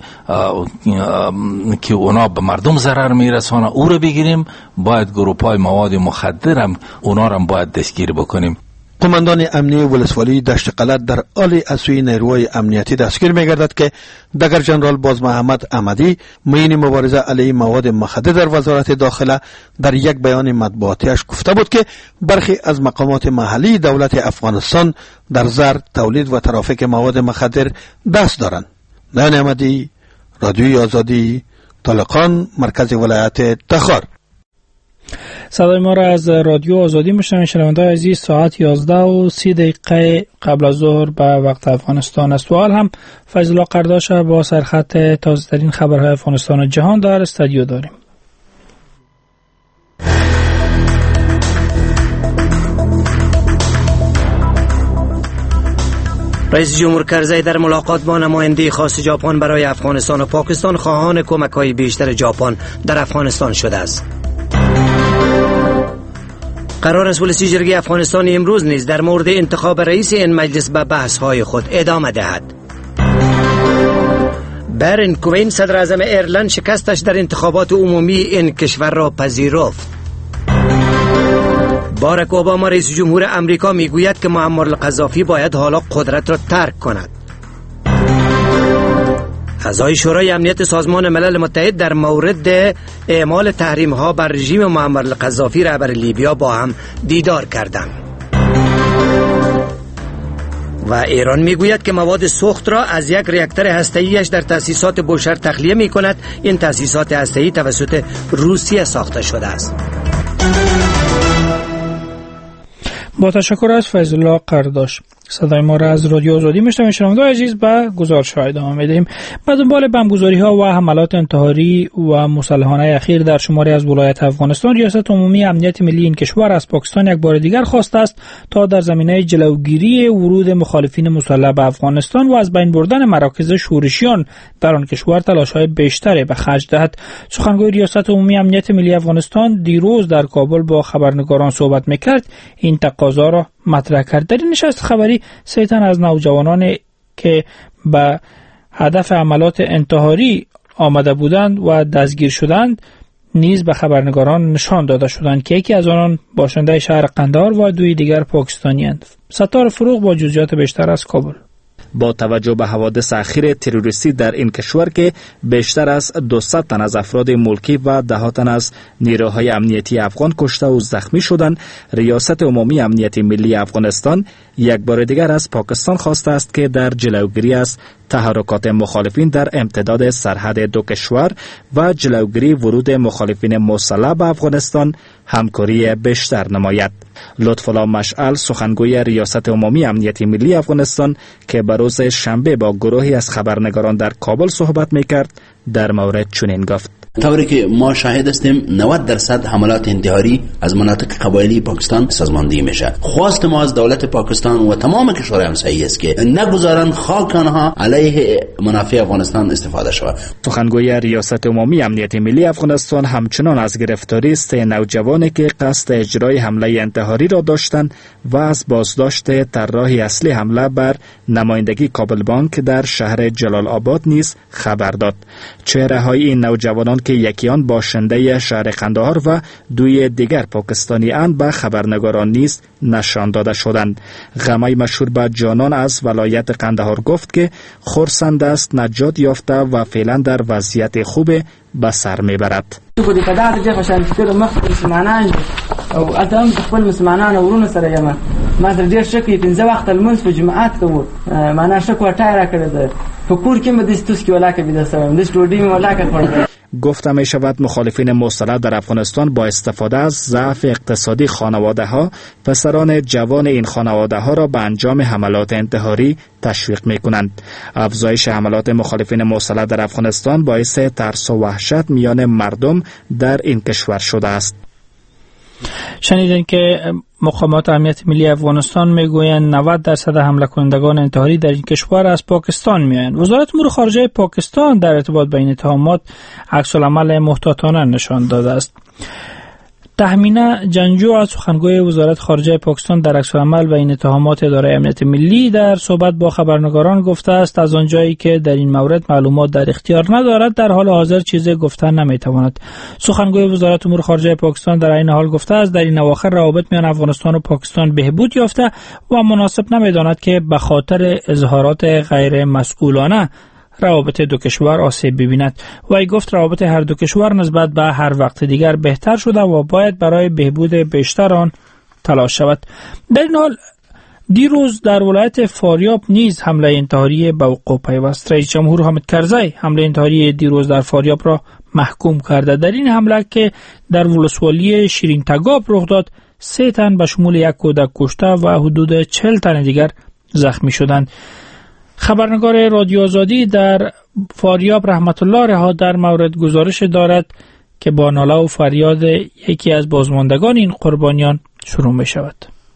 که اونا به مردم ضرر میرسانه او رو بگیریم، باید گروپ های مواد مخدر هم اونا رو هم باید دستگیر بکنیم. قماندان امنی ولسوالی دشت قلعه در حال از سوی نیروهای امنیتی دستگیر می‌گردد که دگر جنرال باز محمد احمدی معین مبارزه علیه مواد مخدر در وزارت داخله در یک بیان مطبوعاتیش گفته بود که برخی از مقامات محلی دولت افغانستان در زر، تولید و ترافیک مواد مخدر دست دارند. نایان احمدی، رادیوی آزادی، طالقان، مرکز ولایت تخار. صدای ما را از رادیو آزادی میشنوید. شنوندگان عزیز، ساعت یازده و سی دقیقه قبل از ظهر به وقت افغانستان است. و حال هم فیض الله قرداش با سرخط تازه ترین خبرهای افغانستان و جهان در استودیو داریم. رئیس جمهور کرزی در ملاقات با نماینده خاص ژاپن برای افغانستان و پاکستان خواهان کمک‌های بیشتر ژاپن در افغانستان شده است. قرار است ولسی جرگه افغانستان امروز نیز در مورد انتخاب رئیس این مجلس به بحث‌های خود ادامه دهد. برن کوین صدر اعظم ایرلند شکستش در انتخابات عمومی این کشور را پذیرفت. باراک اوباما رئیس جمهور امریکا میگوید که معمر القذافی باید حالا قدرت را ترک کند. اعضای شورای امنیت سازمان ملل متحد در مورد اعمال تحریم ها بر رژیم معمر القذافی رهبر لیبیا با هم دیدار کردند. و ایران میگوید که مواد سوخت را از یک راکتور هسته‌ایش در تأسیسات بوشهر تخلیه می کند. این تأسیسات هسته‌ای توسط روسیه ساخته شده است. با تشکر از فیض الله قرداش. صدای ما را از رادیو آزادی میشنوید. شنوندگان عزیز، به گزارش‌های ادامه می‌دهیم. به دنبال بمبگذاری‌ها و حملات انتحاری و مسلحانه اخیر در شماری از ولایات افغانستان، ریاست عمومی امنیت ملی این کشور از پاکستان یک بار دیگر خواسته است تا در زمینه جلوگیری ورود مخالفین مسلح به افغانستان و از بین بردن مراکز شورشیان در آن کشور تلاش‌های بیشتری به خرج دهد. سخنگوی ریاست عمومی امنیت ملی افغانستان دیروز در کابل با خبرنگاران صحبت می‌کرد. این تقاضا را مطرح کرد. در این نشست خبری سه تن از نوجوانان که به هدف عملات انتحاری آمده بودند و دستگیر شدند نیز به خبرنگاران نشان داده شدند که یکی از آنان باشنده شهر قندهار و دوی دیگر پاکستانی‌اند. ستار فروغ با جزئیات بیشتر از کابل. با توجه به حوادث اخیر تروریستی در این کشور که بیشتر از دویست تن از افراد ملکی و ده تن از نیروهای امنیتی افغان کشته و زخمی شدند، ریاست عمومی امنیت ملی افغانستان یک بار دیگر از پاکستان خواسته است که در جلوگیری از تحرکات مخالفین در امتداد سرحد دو کشور و جلوگیری ورود مخالفین مسلح به افغانستان همکاری بیشتر نماید. لطفالله مشعل، سخنگوی ریاست عمومی امنیت ملی افغانستان که به روز شنبه با گروهی از خبرنگاران در کابل صحبت میکرد، در مورد چنین گفت: طوری که ما شاهد هستیم نود درصد حملات انتحاری از مناطق قبایلی پاکستان سازماندهی میشه. خواست ما از دولت پاکستان و تمام کشورهای همسایه است که نگذارن خاک آنها علیه منافع افغانستان استفاده شود. سخنگوی ریاست عمومی امنیت ملی افغانستان همچنان از گرفتاری سه نوجوانی که قصد اجرای حمله انتحاری را داشتند و از بازداشت طراح اصلی حمله بر نمایندگی کابل بانک در شهر جلال آباد نیز خبر داد. چهره‌های این نوجوانان که یکیان باشنده شهر قندهار و دوی دیگر پاکستانی اند به خبرنگاران نیز نشان داده شدند. غمای مشهور به جانان از ولایت قندهار گفت که خرسند است نجات یافته و فعلا در وضعیت خوب به سر میبرد. کو دې کدا ته چې خوشاله کړو مخ مسلمانان او اتم خپل مسلمانان ورونه سره یم ما در ډیر شکه پنځه وخت المنځ په جماعت کوو معنا شکو ټایر کړی ده په کور کې مې د ستوس کې ولاکه بيد سره د سټوډي مې ولاکه کړی. گفته می شود مخالفین مسلح در افغانستان با استفاده از ضعف اقتصادی خانواده ها پسران جوان این خانواده ها را به انجام حملات انتحاری تشویق می کنند. افزایش حملات مخالفین مسلح در افغانستان باعث ترس و وحشت میان مردم در این کشور شده است. شنیدین که مقامات امنیت ملی افغانستان میگویند نود درصد حمله کنندگان انتحاری در این کشور از پاکستان میآیند. وزارت امور خارجه پاکستان در ارتباط با این اتهامات عکس العمل محتاطانه نشان داده است. تهمینه جنجو از سخنگوی وزارت خارجه پاکستان در عکس العمل و این اتهامات اداره امنیت ملی در صحبت با خبرنگاران گفته است از آنجایی که در این مورد معلومات در اختیار ندارد در حال حاضر چیزی گفتن نمیتواند. سخنگوی وزارت امور خارجه پاکستان در این حال گفته است در این اواخر روابط میان افغانستان و پاکستان بهبود یافته و مناسب نمیداند که به خاطر اظهارات غیر مسئولانه روابط دو کشور آسیب ببیند. و ای گفت روابط هر دو کشور نسبت به هر وقت دیگر بهتر شده و باید برای بهبود بیشتر آن تلاش شود. در این حال دیروز در ولایت فاریاب نیز حمله انتحاری به وقوع پیوست. رئیس جمهور حامد کرزی حمله انتحاری دیروز در فاریاب را محکوم کرده. در این حمله که در ولسوالی شیرین تگاب رخ داد، سه تن به شمول یک کودک کشته و حدود چهل تن دیگر زخمی شدند. خبرنگار رادیو آزادی در فاریاب رحمت الله رها در مورد گزارش دارد که با ناله و فریاد یکی از بازماندگان این قربانیان شروع می شود.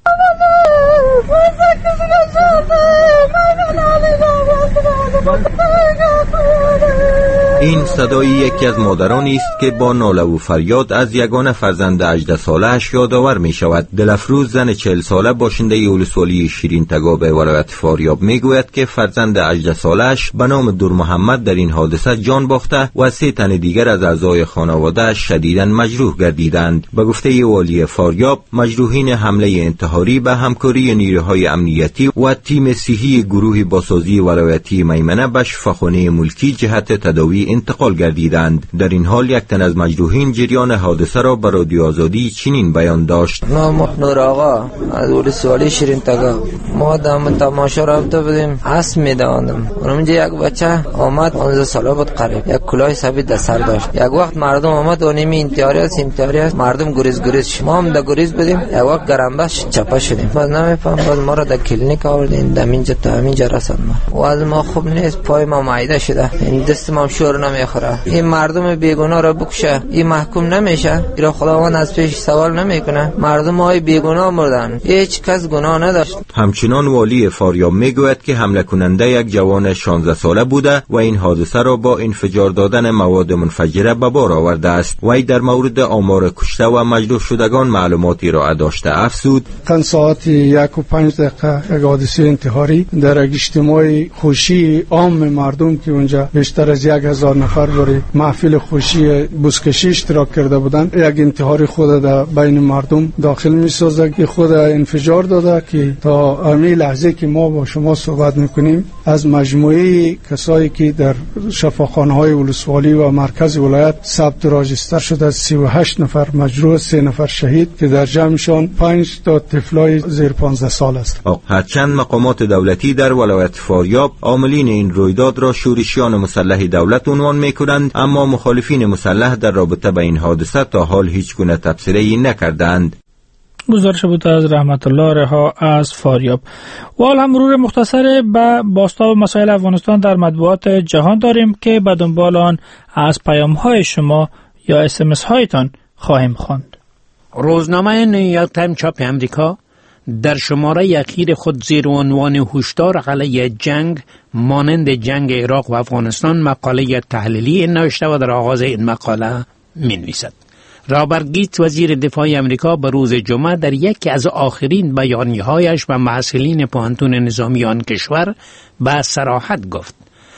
این صدای یکی از مادرانی است که با ناله و فریاد از یگانه فرزند هجده ساله‌اش یادآور می شود. دلفروز زن چهل ساله باشنده ولسوالی شیرین تگاب ولایت فاریاب می گوید که فرزند هجده ساله‌اش به نام دور محمد در این حادثه جان باخته و سه تن دیگر از اعضای خانواده شدیداً مجروح گردیدند. به گفته والی فاریاب، مجروحین حمله انتحاری به همکاری نیروهای امنیتی و تیم صحی گروه باسازی ولایتی میمنه به شفاخانه ملکی جهت تداوی انتقال گردیدند. در این حال یک تن از مجروحین جریان حادثه را به رادیو آزادی چنین بیان داشت: ما نور آقا از ولسوالی شیرین تگاب، ما دم تماشا رفته بودیم، اسب میداندم. اونجا یک بچه آمد پانزده ساله بود، قریب یک کلاه سفید در سر داشت. یک وقت مردم آمد و نمی انتحاری است انتحاری است، مردم گریز گریز شد. ما هم در گریز بودیم، یک وقت گرنبش چپه شدیم. باز نمیفهم، باز ما را در کلینیک آوردین، در اینجا تا همینجا رساند. ما و از ما خوب نیست، پای ما معده شده، این دست ما شور نمیخوره. این مردم بیگناه را بکشه، این محکوم نمیشه، ایرا خداوند از پیش سوال نمیکنه. مردم های بیگناه مردن، هیچ کس گناه نداشت. همچنان والی فاریاب میگوید که حمله کننده یک جوان شانزده ساله بوده و این حادثه را با انفجار دادن مواد منفجره به بار آورده است. وی در مورد آمار کشته و مجروح شدگان معلوماتی را داشته افزود: چند ساعت یک و پنج دقیقه یک حادثه انتحاری در اجتماع خوشی عام مردم که اونجا بیشتر از یک هزار نفر برای محفل خوشی بزکشی اشتراک کرده بودند، یک انتحاری خود در بین مردم داخل می سازه که خود انفجار داده که تا همین لحظه که ما با شما صحبت میکنیم از مجموعه کسایی که در شفاخانه های ولسوالی و مرکز ولایت ثبت راجستر شده سی و هشت نفر مجروح، سه نفر شهید که در جمعشان پنج تا طفلای زیر پانزده سال است. هرچند مقامات دولتی در ولایت فاریاب عاملین این رویداد را شورشیان مسلح دولت عنوان میکنند، اما مخالفین مسلح در رابطه با این حادثه تا حال هیچ گونه تبصره‌ای نکردند. گزارش بود از رحمت الله رها از فاریاب. و حال هم مرور مختصر به بازتاب مسائل افغانستان در مطبوعات جهان داریم که به دنبال آن از پیام‌های شما یا اس ام اس هایتان خواهیم خواند. روزنامه نیویورک تایمز چاپ امریکا در شماره اخیر خود زیر عنوان هشدار علیه جنگ مانند جنگ عراق و افغانستان مقاله تحلیلی نوشته و در آغاز این مقاله می‌نویسد: رابرت گیتس وزیر دفاع امریکا به روز جمعه در یکی از آخرین بیانیه‌هایش به مسئولین پوهنتون نظامی آن کشور به صراحت گفت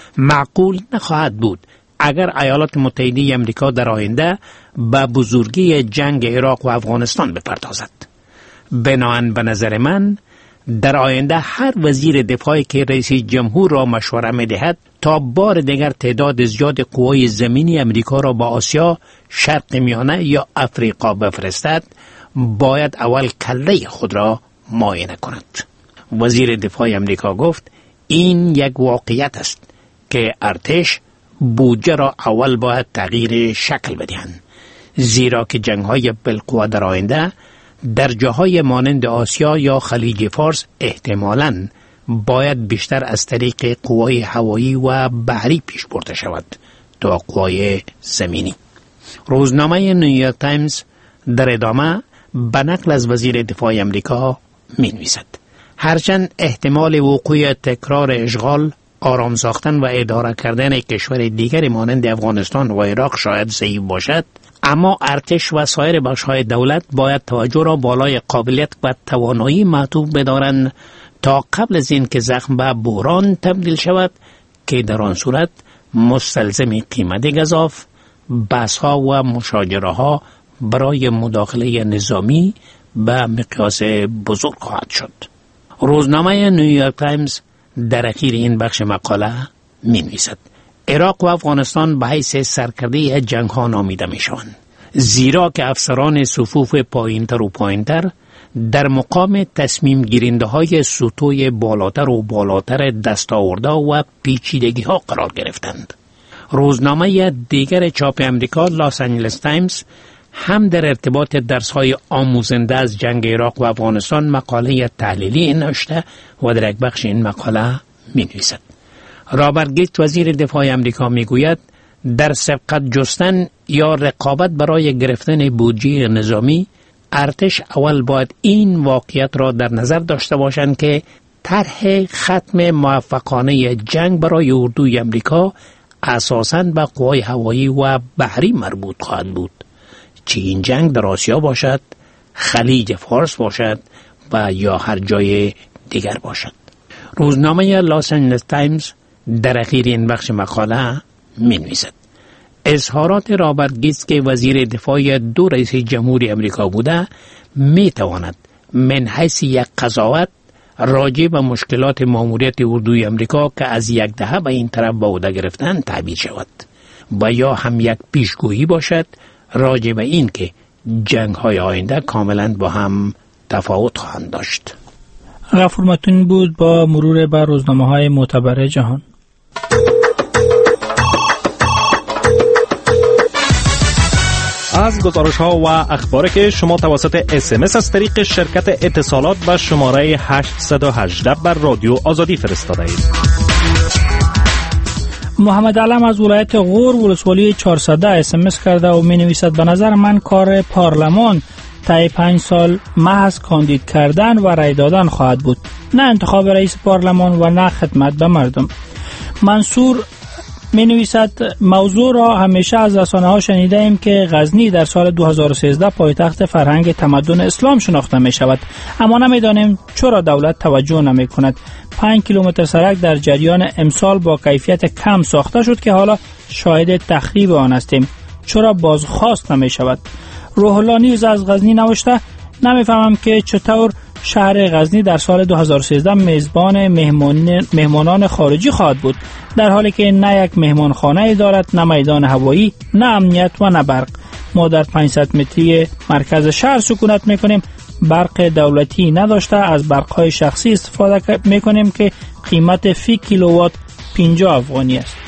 معقول نخواهد بود اگر ایالات متحده امریکا در آینده به بزرگی جنگ عراق و افغانستان بپردازد. بنابراین به نظر من در آینده هر وزیر دفاعی که رئیس جمهور را مشوره می‌دهد تا بار دیگر تعداد زیاد قوای زمینی امریکا را به آسیا، شرق میانه یا افریقا بفرستد، باید اول کله خود را معاینه کند. وزیر دفاع امریکا گفت این یک واقعیت است که ارتش بودجه را اول باید تغییر شکل بدهند، زیرا که جنگ‌های بالقوه در آینده در جاهای مانند آسیا یا خلیج فارس احتمالاً باید بیشتر از طریق قوای هوایی و بحری پیش برده شود تا قوای زمینی. روزنامه نیویورک تایمز در ادامه به نقل از وزیر دفاع امریکا می نویسد: هرچند احتمال وقوع تکرار اشغال، آرام ساختن و اداره کردن کشور دیگر مانند افغانستان و عراق شاید ضعیف باشد، اما ارتش و سایر بخش‌های دولت باید توجه را بالای قابلیت و توانایی معطوف بدارند تا قبل از این که زخم به بحران تبدیل شود که در آن صورت مستلزم قیمت گزاف، بحث‌ها و مشاجره‌ها برای مداخله نظامی به مقیاس بزرگ خواهد شد. روزنامه نیویورک تایمز در اخیر این بخش مقاله می‌نویسد: عراق و افغانستان به حیث سرکرده جنگ ها نامیده می شوند، زیرا که افسران صفوف پایینتر و پایینتر در مقام تصمیم گیرنده های سطوح بالاتر و بالاتر دستاورده و پیچیدگی ها قرار گرفتند. روزنامه دیگر چاپ امریکا لاس آنجلس تایمز هم در ارتباط درس های آموزنده از جنگ عراق و افغانستان مقاله تحلیلی نوشته و در یک بخش این مقاله می نویسد. رابرت گیت وزیر دفاع امریکا می گوید در سبقت جستن یا رقابت برای گرفتن بودجه نظامی، ارتش اول باید این واقعیت را در نظر داشته باشند که طرح ختم موفقانه جنگ برای اردوی امریکا اساساً به قوای هوایی و بحری مربوط خواهد بود، چه این جنگ در آسیا باشد، خلیج فارس باشد و یا هر جای دیگر باشد. روزنامه لاس آنجلس تایمز در اخیر این بخش مقاله می نویسد اظهارات رابرت گیتس که وزیر دفاع دو رئیس جمهوری امریکا بوده می تواند من حیث یک قضاوت راجع به مشکلات ماموریت اردوی امریکا که از یک دهه به این طرف به عهده گرفتن تعبیر شود و یا هم یک پیشگویی باشد راجع به این که جنگ های آینده کاملا با هم تفاوت خواهند داشت. غفور متون بود با مرور بر روزنامه های معتبر جهان. از گزارش ها و اخباری که شما توسط اس ام اس از طریق شرکت اتصالات به شماره هشت یک هشت بر رادیو آزادی فرستاده اید. محمد علم از ولایت غور ولسوالی چهارصد اس ام اس کرده و می نویسد به نظر من کار پارلمان طی پنج سال محض کاندید کردن و رای دادن خواهد بود، نه انتخاب رئیس پارلمان و نه خدمت به مردم. منصور می نویسد موضوع را همیشه از رسانه ها شنیده ایم که غزنی در سال دو هزار و سیزده پایتخت فرهنگ تمدن اسلام شناخته می شود، اما نمی دانیم چرا دولت توجه نمی کند. پنج کیلومتر سرک در جریان امسال با کیفیت کم ساخته شد که حالا شاهد تخریب آن هستیم، چرا بازخواست نمی شود؟ روح الله نیز از غزنی نوشته نمیفهمم که چطور شهر غزنی در سال دو هزار و سیزده میزبان مهمان مهمانان خارجی خواهد بود، در حالی که نه یک مهمانخانه دارد، نه میدان هوایی، نه امنیت و نه برق. ما در پانصد متری مرکز شهر سکونت میکنیم، برق دولتی نداشته از برقهای شخصی استفاده میکنیم که قیمت فی کیلووات پنجاه افغانی است.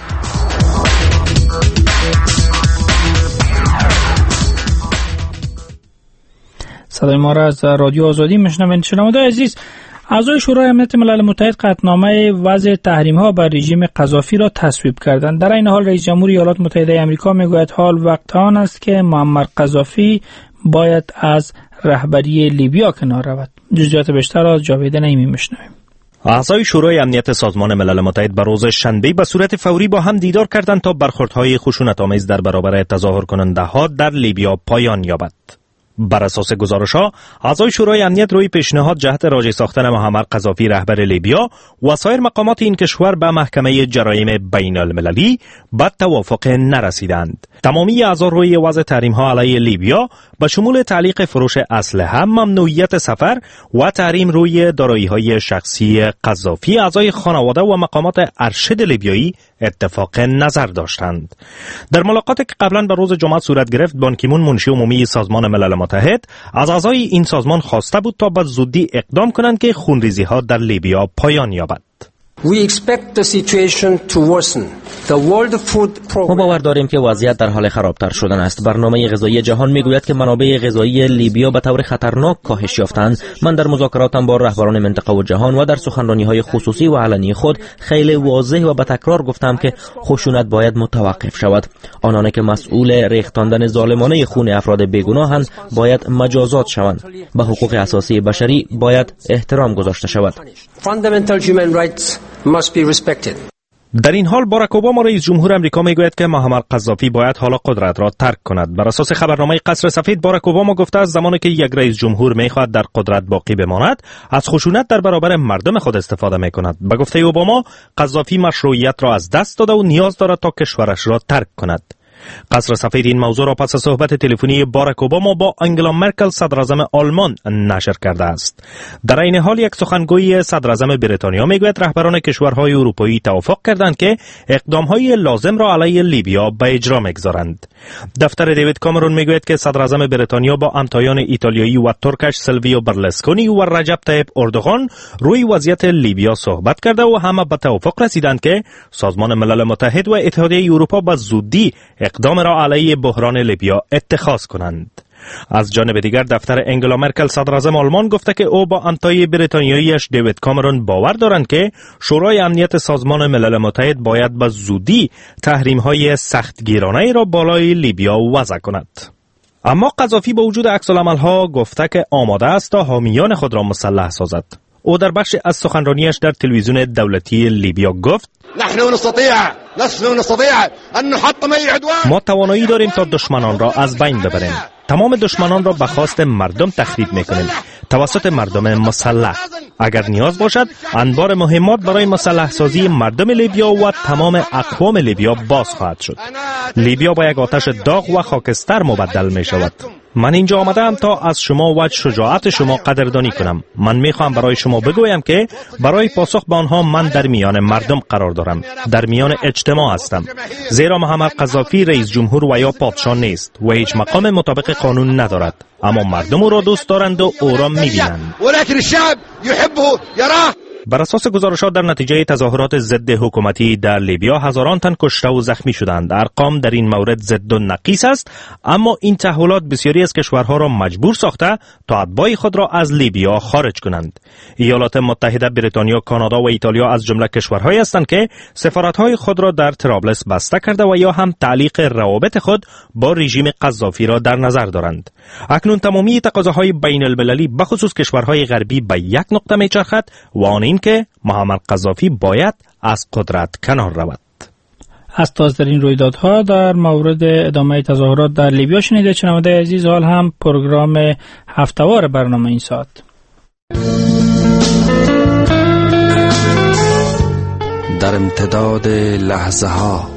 صدای ما را از رادیو آزادی میشنوید. شنوندگان عزیز، اعضای شورای امنیت ملل متحد قطعنامه وضع تحریم ها بر رژیم قذافی را تصویب کردند. در این حال رئیس جمهور ایالات متحده آمریکا میگوید حال وقت آن است که معمر قذافی باید از رهبری لیبیا کنار رود. جزئیات بیشتر از جاوید نعیمی میشنویم. اعضای شورای امنیت سازمان ملل متحد بر روز شنبه به صورت فوری با هم دیدار کردند تا برخوردهای خشونت‌آمیز در برابر تظاهر کننده ها در لیبیا پایان یابد. بر اساس گزارش‌ها، اعضای شورای امنیت روی پیشنهاد جهت راجع ساختن معمر قذافی رهبر لیبیا و سایر مقامات این کشور به محکمه جرایم بین المللی به توافق نرسیدند. تمامی اعضا روی وضع تحریم‌ها علیه لیبیا به شمول تعلیق فروش اسلحه، ممنوعیت سفر و تحریم روی دارایی‌های شخصی قذافی، اعضای خانواده و مقامات ارشد لیبیایی اتفاق نظر داشتند. در ملاقاتی که قبلا به روز جمعه صورت گرفت، بان کی مون منشی عمومی سازمان ملل متحد از اعضای این سازمان خواسته بود تا به زودی اقدام کنند که خونریزی‌ها در لیبیا پایان یابد. We expect the situation to worsen. The World Food Program. ما باور داریم که وضعیت در حال خرابتر شدن است. برنامه غذایی جهان میگوید که منابع غذایی لیبیا به طور خطرناک کاهش یافتند. من در مذاکراتم با رهبران منطقه و جهان و در سخنرانی‌های خصوصی و علنی خود خیلی واضح و به تکرار گفتم که خشونت باید متوقف شود. آنانی که مسئول ریختاندن ظالمانه خون افراد بیگناهند باید مجازات شوند. به حقوق اساسی بشری باید احترام گذاشته شود. Fundamental human rights must be respected. در این حال باراک اوباما رئیس جمهور آمریکا میگوید که معمر قذافی باید حالا قدرت را ترک کند. بر اساس خبرنامه قصر سفید، باراک اوباما گفته است زمانی که یک رئیس جمهور میخواهد در قدرت باقی بماند، از خشونت در برابر مردم خود استفاده میکند. به گفته اوباما، قذافی مشروعیت را از دست داده و نیاز دارد تا کشورش را ترک کند. قصر سفید این موضوع را پس از صحبت تلفنی باراک اوباما با انگلا مرکل صدراعظم آلمان نشر کرده است. در این حال یک سخنگوی صدراعظم بریتانیا میگوید رهبران کشورهای اروپایی توافق کردند که اقدامهای لازم را علیه لیبیا به اجرا میگذارند. دفتر دیوید کامرون میگوید که صدراعظم بریتانیا با همتایان ایتالیایی و ترکش سیلویو برلسکونی و رجب طیب اردوغان روی وضعیت لیبیا صحبت کرده و همه به توافق رسیدند که سازمان ملل متحد و اتحادیه اروپا به زودی اقدام را علیه بحران لیبیا اتخاذ کنند. از جانب دیگر دفتر انگلا مرکل صدراعظم آلمان گفته که او با همتای بریتانیاییش دیوید کامرون باور دارند که شورای امنیت سازمان ملل متحد باید به زودی تحریم‌های سختگیرانه را بالای لیبیا وضع کند. اما قذافی با وجود عکس‌العمل‌ها گفته که آماده است تا حامیان خود را مسلح سازد. او در بخش از سخنرانیش در تلویزیون دولتی لیبیا گفت: نحن نستطيع نحن نستطيع ان نحطم اي عدوان. ما توانایی داریم تا دشمنان را از بین ببریم. تمام دشمنان را به خواست مردم تخریب میکنیم توسط مردم مسلح. اگر نیاز باشد انبار مهمات برای مسلح سازی مردم لیبیا و تمام اقوام لیبیا باز خواهد شد. لیبیا با یک آتش داغ و خاکستر مبدل می شود. من اینجا آمدم تا از شما و شجاعت شما قدردانی کنم. من میخوام برای شما بگویم که برای پاسخ به آنها من در میان مردم قرار دارم، در میان اجتماع هستم، زیرا محمد قذافی رئیس جمهور و یا پادشاه نیست و هیچ مقام مطابق قانون ندارد، اما مردم او را دوست دارند و او را میبینند. ولكن الشعب يحبه يراه. بر اساس گزارشات در نتیجه تظاهرات ضد حکومتی در لیبیا هزاران تن کشته و زخمی شدند. ارقام در این مورد ضد و نقیص است، اما این تحولات بسیاری از کشورها را مجبور ساخته تا اتباع خود را از لیبیا خارج کنند. ایالات متحده، بریتانیا، کانادا و ایتالیا از جمله کشورهایی هستند که سفارت‌های خود را در طرابلس بسته کرده و یا هم تعلیق روابط خود با رژیم قذافی را در نظر دارند. اکنون تمامی تقاضاهای بین المللی بخصوص کشورهای غربی به یک نقطه میچرخد و آن این که محمد قذافی باید از قدرت کنار رود. از تازه‌ترین رویدادها در مورد ادامه تظاهرات در لیبیا شنیده. شنونده عزیز، حال هم پروگرام هفته‌وار برنامه این ساعت. در امتداد لحظه ها،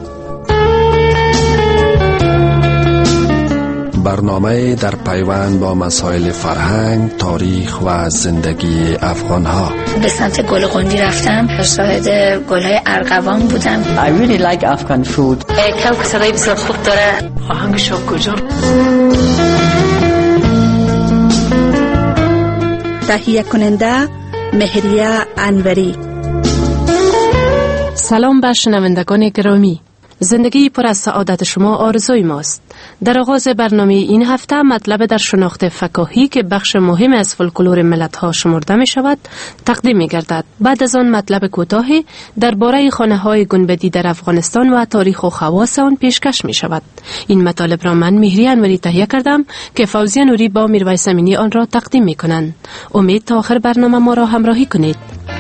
برنامه در پیوند با مسائل فرهنگ، تاریخ و زندگی افغان ها. به سمت گل قندی رفتم، شاهد گل‌های ارغوان بودم. I really like Afghan food. کاو صدای بسیار خوب داره. آهنگش کجا؟ تهیه کننده مهریه انوری. سلام به شنوندگان گرامی. زندگی پر از سعادت شما آرزوی ماست. در آغاز برنامه این هفته مطلب در شناخت فکاهی که بخش مهم از فولکلور ملت‌ها شمرده می شود تقدیم می گردد. بعد از آن مطلب کوتاهی درباره خانه‌های گنبدی در افغانستان و تاریخ و خواص آن پیشکش می شود. این مطالب را من مهریه انوری تهیه کردم که فوزیه نوری با میرویس امینی آن را تقدیم می کنند. امید تا آخر برنامه ما را همراهی کنید.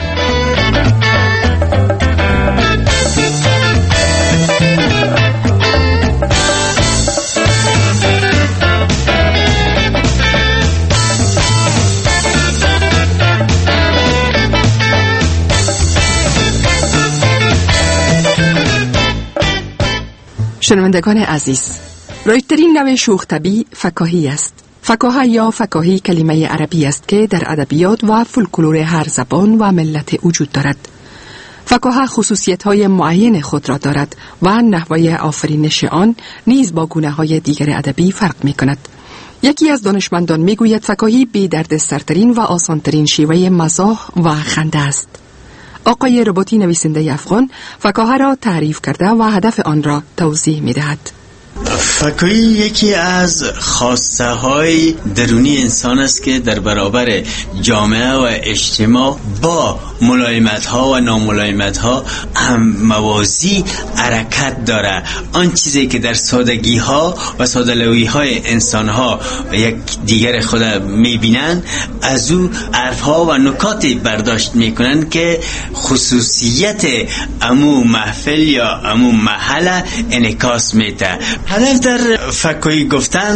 شنوندگان عزیز، رایج‌ترین نوع شوخ طبیع فکاهی است. فکاهه یا فکاهی کلمه عربی است که در ادبیات و فولکلور هر زبان و ملت وجود دارد. فکاهه خصوصیت‌های معین خود را دارد و نحوه آفرینش آن نیز با گونه‌های دیگر ادبی فرق می‌کند. یکی از دانشمندان می‌گوید فکاهی بی دردسرترین و آسانترین شیوه مزاح و خنده است. آقای رباطی نویسنده افغان فکاهه را تعریف کرده و هدف آن را توضیح می‌دهد. فکاهی یکی از خواسته های درونی انسان است که در برابر جامعه و اجتماع با ملایمت ها و ناملایمت ها هم موازی حرکت داره. آن چیزی که در سادگی ها و سادلوی های انسان ها یک دیگر خود میبینند، از او حرف ها و نکاتی برداشت میکنند که خصوصیت امو محفل یا امو محل انعکاس میده. هدف هدف در فکاهی گفتن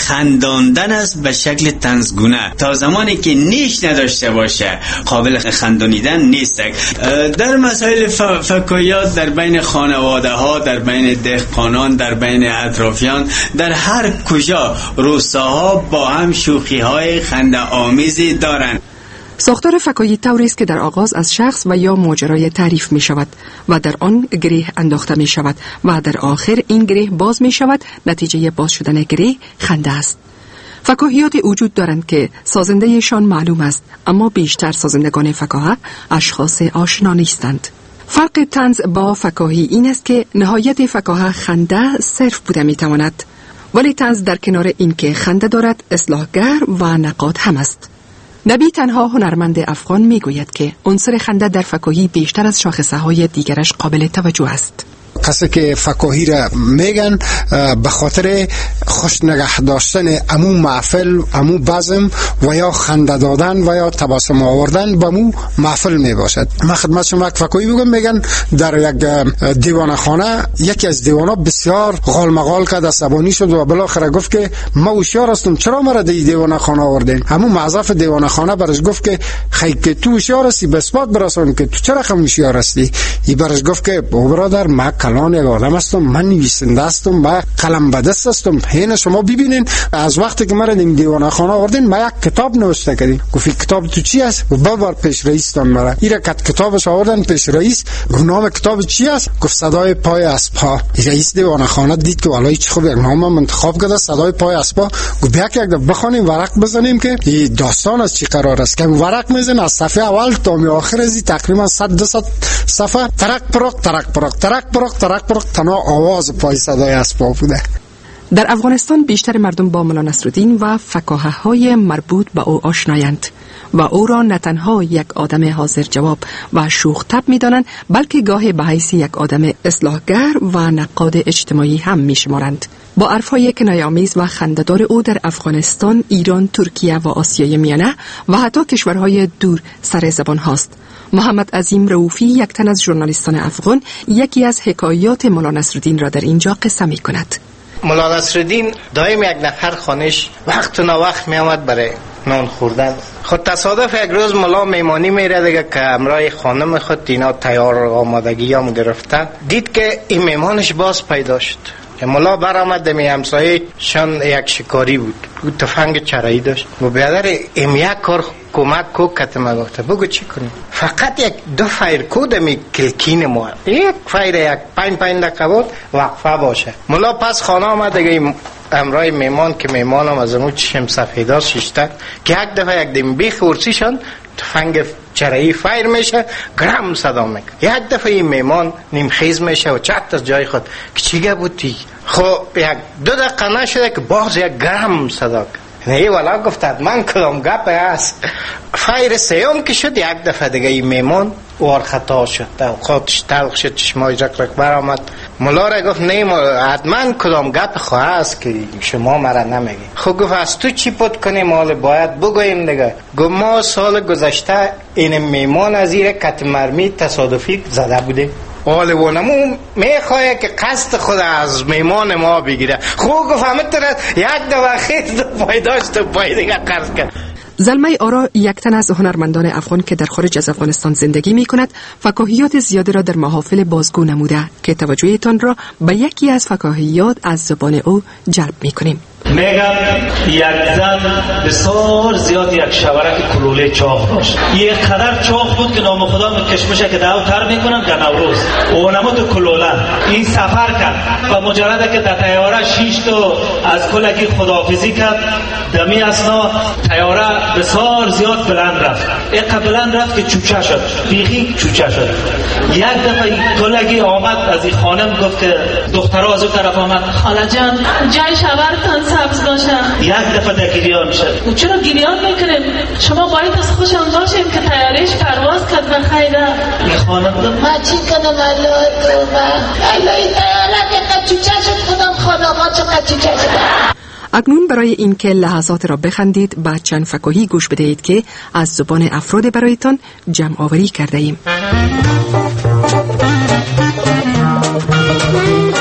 خنداندن است به شکل طنزگونه. تا زمانی که نیش نداشته باشه قابل خندانیدن نیست. در مسائل فکاهیات در بین خانواده ها، در بین دهقانان، در بین اطرافیان، در هر کجا روستاها با هم شوخی های خنده آمیزی دارند. ساختار فکاهی طوری است که در آغاز از شخص و یا ماجرای تعریف می شود و در آن گره انداخته می شود و در آخر این گره باز می شود. نتیجه باز شدن گره خنده است. فکاهیات وجود دارند که سازندهشان معلوم است، اما بیشتر سازندگان فکاهه اشخاص آشنا نیستند. فرق طنز با فکاهی این است که نهایت فکاهه خنده صرف بوده می تواند، ولی طنز در کنار این که خنده دارد اصلاحگر و نقاد هم است. نبی تنها هنرمند افغان می گوید که عنصر خنده در فکاهی بیشتر از شاخصه های دیگرش قابل توجه است. کسی که فکاهی را میگن به خاطر خوش نگه داشتن امو محفل، امو بزم و یا خنده دادن و یا تبسم آوردن به امو محفل می باشد. من خدمت شما یک فکاهی بگم، میگن در یک دیوانه خانه یکی از دیوانا بسیار غال مغال کرد، عصبانی شد و بالاخره گفت که ما هوشیار هستم، چرا مرا در دیوانه خانه آوردین؟ همو موظف دیوانه خانه برش گفت که خی که تو هوشیار هستی به اثبات برسون که تو چرا خم هوشیار هستی. این برش گفت که برادر من کلان یک آدم هستم، من نویسنده هستم، من قلم به دست هستم. هین شما ببینین از وقتی که مرا این دیوانه خانه آوردین ما یک کتاب نوشته کردیم. گفت کتاب تو چی است؟ و ببر پیش رئیس تان مرا. این کت کتابش آوردن پیش رئیس. نام کتاب چی است؟ گفت صدای پای اسب‌ها. رئیس دیوانه خانه دید که والله چه خوب یک نام انتخاب کرده، صدای پای اسب‌ها. گفت یک یک بخونیم ورق بزنیم که این داستان از چی قرار است. که ورق میزن از صفحه اول تا آخر از تقریبا صد دو صد صفحه ترک پرق ترک پرق ترک پرق ترک پرق تنها آواز پای صدای اسب‌ها بوده. در افغانستان بیشتر مردم با مولا نصرالدین و فکاهه‌های مربوط به او آشنایند و او را نه تنها یک آدم حاضر جواب و شوخ طبع می‌دانند، بلکه گاهی به حیث یک آدم اصلاحگر و نقاد اجتماعی هم می‌شمارند. با حرف‌های کنایه‌آمیز و خنده‌دار او در افغانستان، ایران، ترکیه و آسیای میانه و حتی کشورهای دور سر زبان هاست. محمد عظیم رؤوفی، یک تن از ژورنالیستان افغان، یکی از حکایات مولا نصرالدین را در اینجا قصه می‌کند. مولا نصرالدین دائم یک نفر خانش وقت و نوقت می آمد برای نان خوردن. خود تصادف یک روز مولا میمانی میره دیگه که امرای خانم خود اینا تیار آمادگی هم گرفتن، دید که این میمانش باز پیدا شد. مولا برآمد دمی همسایه شان یک شکاری بود، او تفنگ چرایی داشت و بیادر ام یک کار کمک کو کتم گفته بگو چی کنیم. فقط یک دو فایر کود می کلکین ما یک فایر یک پنج پنج دقیقه بود وقفه باشه. مولا پس خانه آمد دیگه امرای میمان که میمانم از امو چشم سفیداست ششتر که یک دفعه یک دم بیخ ورسیشان تفنگ چرایی فایر میشه، گرم صدا میکنه. یک دفعه این میمان نیمخیز میشه و چت از جای خود که چیگه بودی؟ خب یک دو دقیقه نشده که باز یک گرم صدا کنه. نه والا گفتد من کدام گپ است. فایر سیوم که شد یک دفعه دیگه این میمان وار خطا شد، خودش تلخ شد، چشمای رک رک برآمد. مولا را گفت نه حتما کدام گپ خواه است که شما مرا نمیگی. خب گفت از تو چی پد کنیم حال باید بگویم دیگه. گفت ما سال گذشته این میمان از این کت مرمی تصادفی زده بوده، حال ونمو میخواه که قصد خود از میمان ما بگیره. خوب گفت همه طرح یک دو خیز دو پای داشت و پای دیگه قرض کرد. زلمه آرا، یک تن از هنرمندان افغان که در خارج از افغانستان زندگی می کند، فکاهیات زیاده را در محافل بازگو نموده که توجهتان را به یکی از فکاهیات از زبان او جلب می کنیم. میگم یک زن بسیار زیاد یک شورک کلوله چاق داشت. یک قدر چاق بود که نام خدا می کشمشه که دعو تر میکنن که نوروز اونمو تو کلوله این سفر کرد و مجرده که در تیاره شیش تو از کلگی خداحافظی کرد. دمی اصلا تیاره بسیار زیاد بلند رفت، اینقدر بلند رفت که چوچه شد، بیخی چوچه شد. یک دفعه کلگی آمد از این خانم گفت که دخترها از اون طرف آمد، خاله جان جای شورتان سبز باشن. یک دفعه در گریان میشه. چرا گریان میکنیم؟ شما باید از خوشم باشیم که تیارش پرواز کرد و خیره. این خانم گفت ما چی کنم الله توبه الهی تیاره که قچوچه شد، کدام خانما چه قچوچه شد. اکنون برای این که لحظات را بخندید به چند فکاهی گوش بدهید که از زبان افراد برایتان جمع آوری کرده ایم.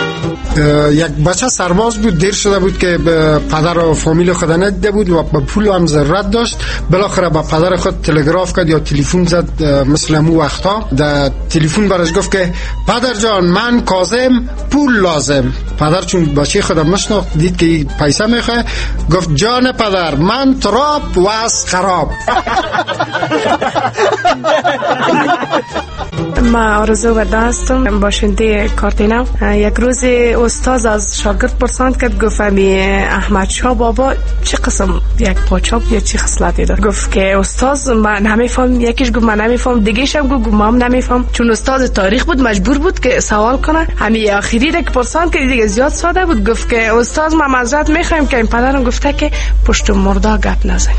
یک بچه سرباز بود، دیر شده بود که پدر و فامیل خود ندیده بود و به پول هم ضرورت داشت. بالاخره به پدر خود تلگراف کرد یا تلفن زد، مثل همو وقتا در تلفن برش گفت که پدر جان من کاظم پول لازم. پدر چون بچه خودم نشناخت، دید که پیسه میخواد، گفت جان پدر من تراب و از خراب. ما آرزو و دستم باشنده کارتینم. یک روز استاد از شاگرد پرساند کرد، گفت امی احمد شاه بابا چه قسم یک پاچاب یا چه خصلتی داره؟ گفت که استاد من نمیفهم. یکیش گفت من نمیفهم، دیگه‌ش هم گفت ما هم نمیفهم. چون استاد تاریخ بود مجبور بود که سوال کنه. همین آخری را که پرساند که دیگه زیاد ساده بود، گفت که استاد ما معذرت میخوایم که این پدرم گفته که پشت مردا گپ نزن.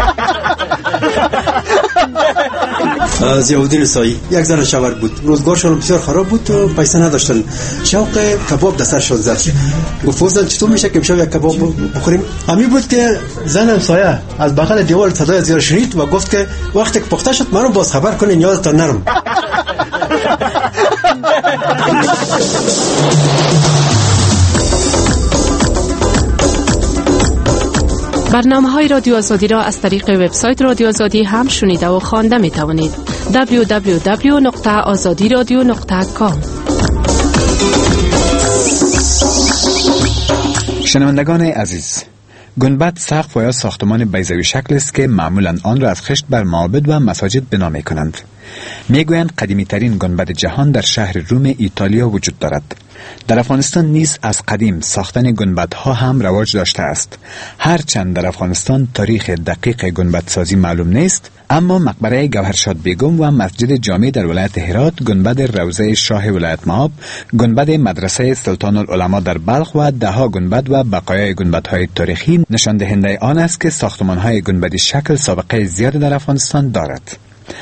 ضیاءالدین سایی یک زن شاور بود، روزگارشون بسیار خراب بود و پیسه نداشتن. شوق کباب در سرشون زد. گفت فوزان چطور میشه که امشب یک کباب بخوریم؟ همین بود که زنم سایه از بغل دیوار صدای زیاد شنید و گفت که وقتی که پخته شد منو باز خبر کنین، یادتان نرم. برنامه های رادیو آزادی را از طریق وبسایت رادیو آزادی هم شنیده و خوانده می توانید. دبلیو دبلیو دبلیو نقطه آزادی رادیو نقطه کام. شنوندگان عزیز، گنبد سقف و یا ساختمان بیضوی شکل است که معمولا آن را از خشت بر معابد و مساجد بنا می کنند. می گویند قدیمی ترین گنبد جهان در شهر روم ایتالیا وجود دارد. در افغانستان نیز از قدیم ساختن گنبدها هم رواج داشته است. هرچند در افغانستان تاریخ دقیق گنبدسازی معلوم نیست، اما مقبره گوهرشاد بیگم و مسجد جامع در ولایت هرات، گنبد روضه شاه ولایت مآب، گنبد مدرسه سلطان العلماء در بلخ و دهها گنبد و بقایای گنبدهای تاریخی نشان دهنده آن است که ساختمان‌های گنبدی شکل سابقه زیاد در افغانستان دارد.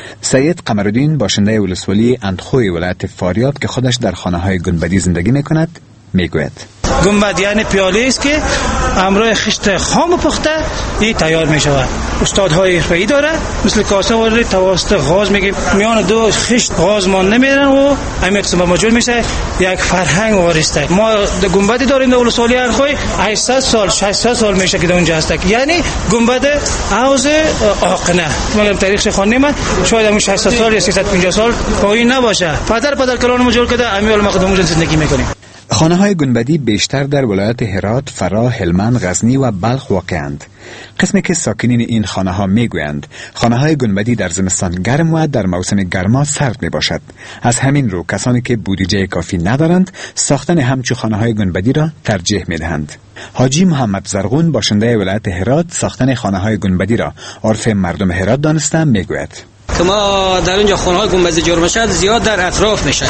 سید قمرالدین باشنده ولسوالی اندخوی ولایت فاریاب که خودش در خانه‌های گنبدی زندگی می‌کند میگوید: گنبد یعنی پیاله است که همراه خشت خام پخته این تیار می شود. استادهای حرفه‌ای داره، مثل کاسه وارد توسط غاز میگیم میان دو خشت غاز ما نمیرن و همین قسم موجود میشه یک فرهنگ وارسته. ما گنبدی داریم در ولسوالی اندخوی هشتصد سال ششصد سال میشه که در اونجا هست، یعنی گنبد حوض آقنه. ما تاریخش خوانیم شاید همون ششصد سال یا سیصد و پنجاه سال پایین نباشه. پدر پدر کلان ما جور کرده همین علما خودمون زندگی میکنیم. خانه‌های گنبدی بیشتر در ولایت هرات، فرا، هلمند، غزنی و بلخ واقع‌اند. قسمی که ساکنین این خانه‌ها میگویند خانه‌های گنبدی در زمستان گرم و در موسم گرما سرد میباشد. از همین رو کسانی که بودجه کافی ندارند ساختن همچو خانه‌های گنبدی را ترجیح میدهند. حاجی محمد زرغون باشنده ولایت هرات ساختن خانه‌های گنبدی را عرف مردم هرات دانسته میگوید: که ما در اونجا خانه‌های گنبدی جور میشه زیاد در اطراف میشه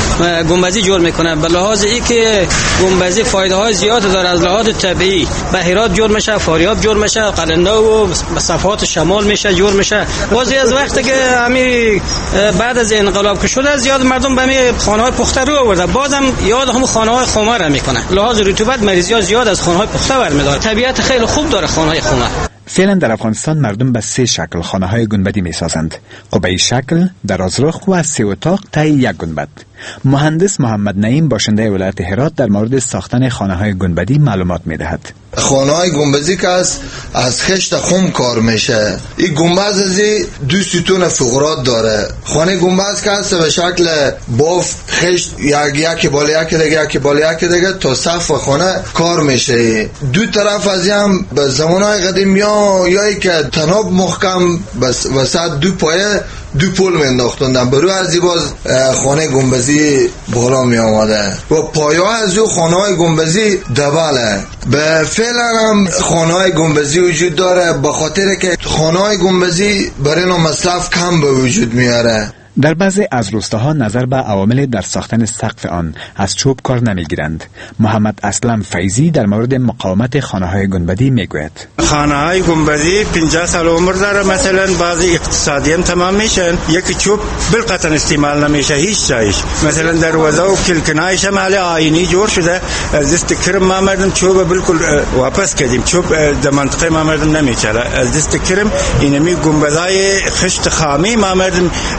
گنبدی جور میکنن، به لحاظ ای که گنبدی فایده های زیاد داره. از لحاظ طبیعی به هرات جور میشه، فاریاب جور میشه، قلنده و صفحات شمال میشه جور میشه. واسه از وقتی که همین بعد از انقلاب که شده زیاد مردم به همین خانه‌های پخته رو آورده، بازم یاد هم خانه‌های خمر را میکنن. لحاظ رطوبت مریضی زیاد از خانه‌های پخته برمی‌داره. طبیعت خیلی خوب داره خانه‌های خمر. فعلا در افغانستان مردم به سه شکل خانه‌های گنبدی می‌سازند: قبه‌ای شکل، درازرخ و سه اتاق تای یک گنبد. مهندس محمد نعیم باشنده ولایت هرات در مورد ساختن خانه‌های گنبدی معلومات می‌دهد. خانه‌های گنبدی که از از خشت خم کار میشه. این گنبد از دو ستون فقرات داره. خانه گنبد که هست به شکل باف خشت یک یک بالا یک دیگه یک بالا یک دیگه تا سقف خانه کار میشه. دو طرف از هم به زمانهای قدیم یا یا که تناب محکم بس وسط دو پایه دو پل مینداختندن برای ارزی باز خانه گنبدی بالا می آمده و پایه از او خانه های گنبدی دبله. به فعلا هم خانه های گنبدی وجود داره به خاطر که خانه های گنبدی برای نو مصرف کم به وجود میاره. در بعضی از روستاها نظر به عوامل در ساختن سقف آن از چوب کار نمیگیرند. محمد اسلم فیضی در مورد مقاومت خانه‌های گنبدی میگوید: خانه‌های گنبدی پنجاه سال عمر داره، مثلا بعضی اقتصادی هم تمام میشن، یکی چوب بالقطن استعمال نمیشه هیچ جایش. مثلا دروازه و کلکنایش هم حالا آینی جور شده، از دست کرم ما مردم چوب بالکل واپس کردیم، چوب در منطقه ما مردم نمیچره. از دست کرم اینمی گنبدای خشت خامی ما مردم از زیر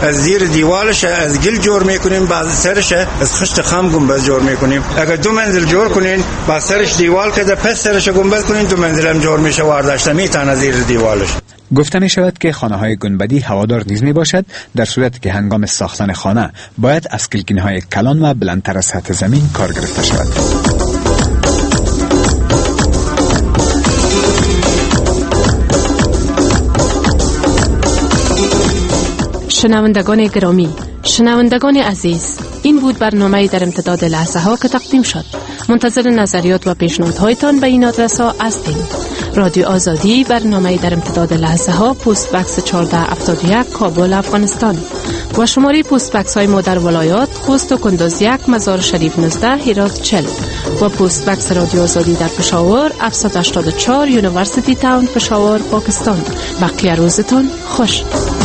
دیوالش از گل جور میکنیم، بعد سرش از خشت خام گنبد جور میکنیم. اگر دو منزل جور کنین بعد سرش دیوال کده پس سرش گنبد کنین، دو منزل هم جور میشه وارداشته میتونه زیر دیوالش. گفته می شود که خانه های گنبدی هوادار نیز می باشد، در صورت که هنگام ساختن خانه باید از کلکین های کلان و بلندتر از سطح زمین کار گرفته شود. شنوندگان گرامی، شنوندگان عزیز، این بود برنامه در امتداد لحظه ها که تقدیم شد. منتظر نظریات و پیشنهادهایتان به این آدرس ها هستیم. رادیو آزادی، برنامه در امتداد لحظه ها، پست بکس چهارده هفتاد و یک، کابل، افغانستان. و شماره پست بکس های ما در ولایات: خوست و کندوز یک، مزار شریف نوزده، هرات چهل. و پست بکس رادیو آزادی در پشاور هفتصد و هشتاد و چهار، یونیورسیتی تاون، پشاور، پاکستان. بقیه روزتان خوش.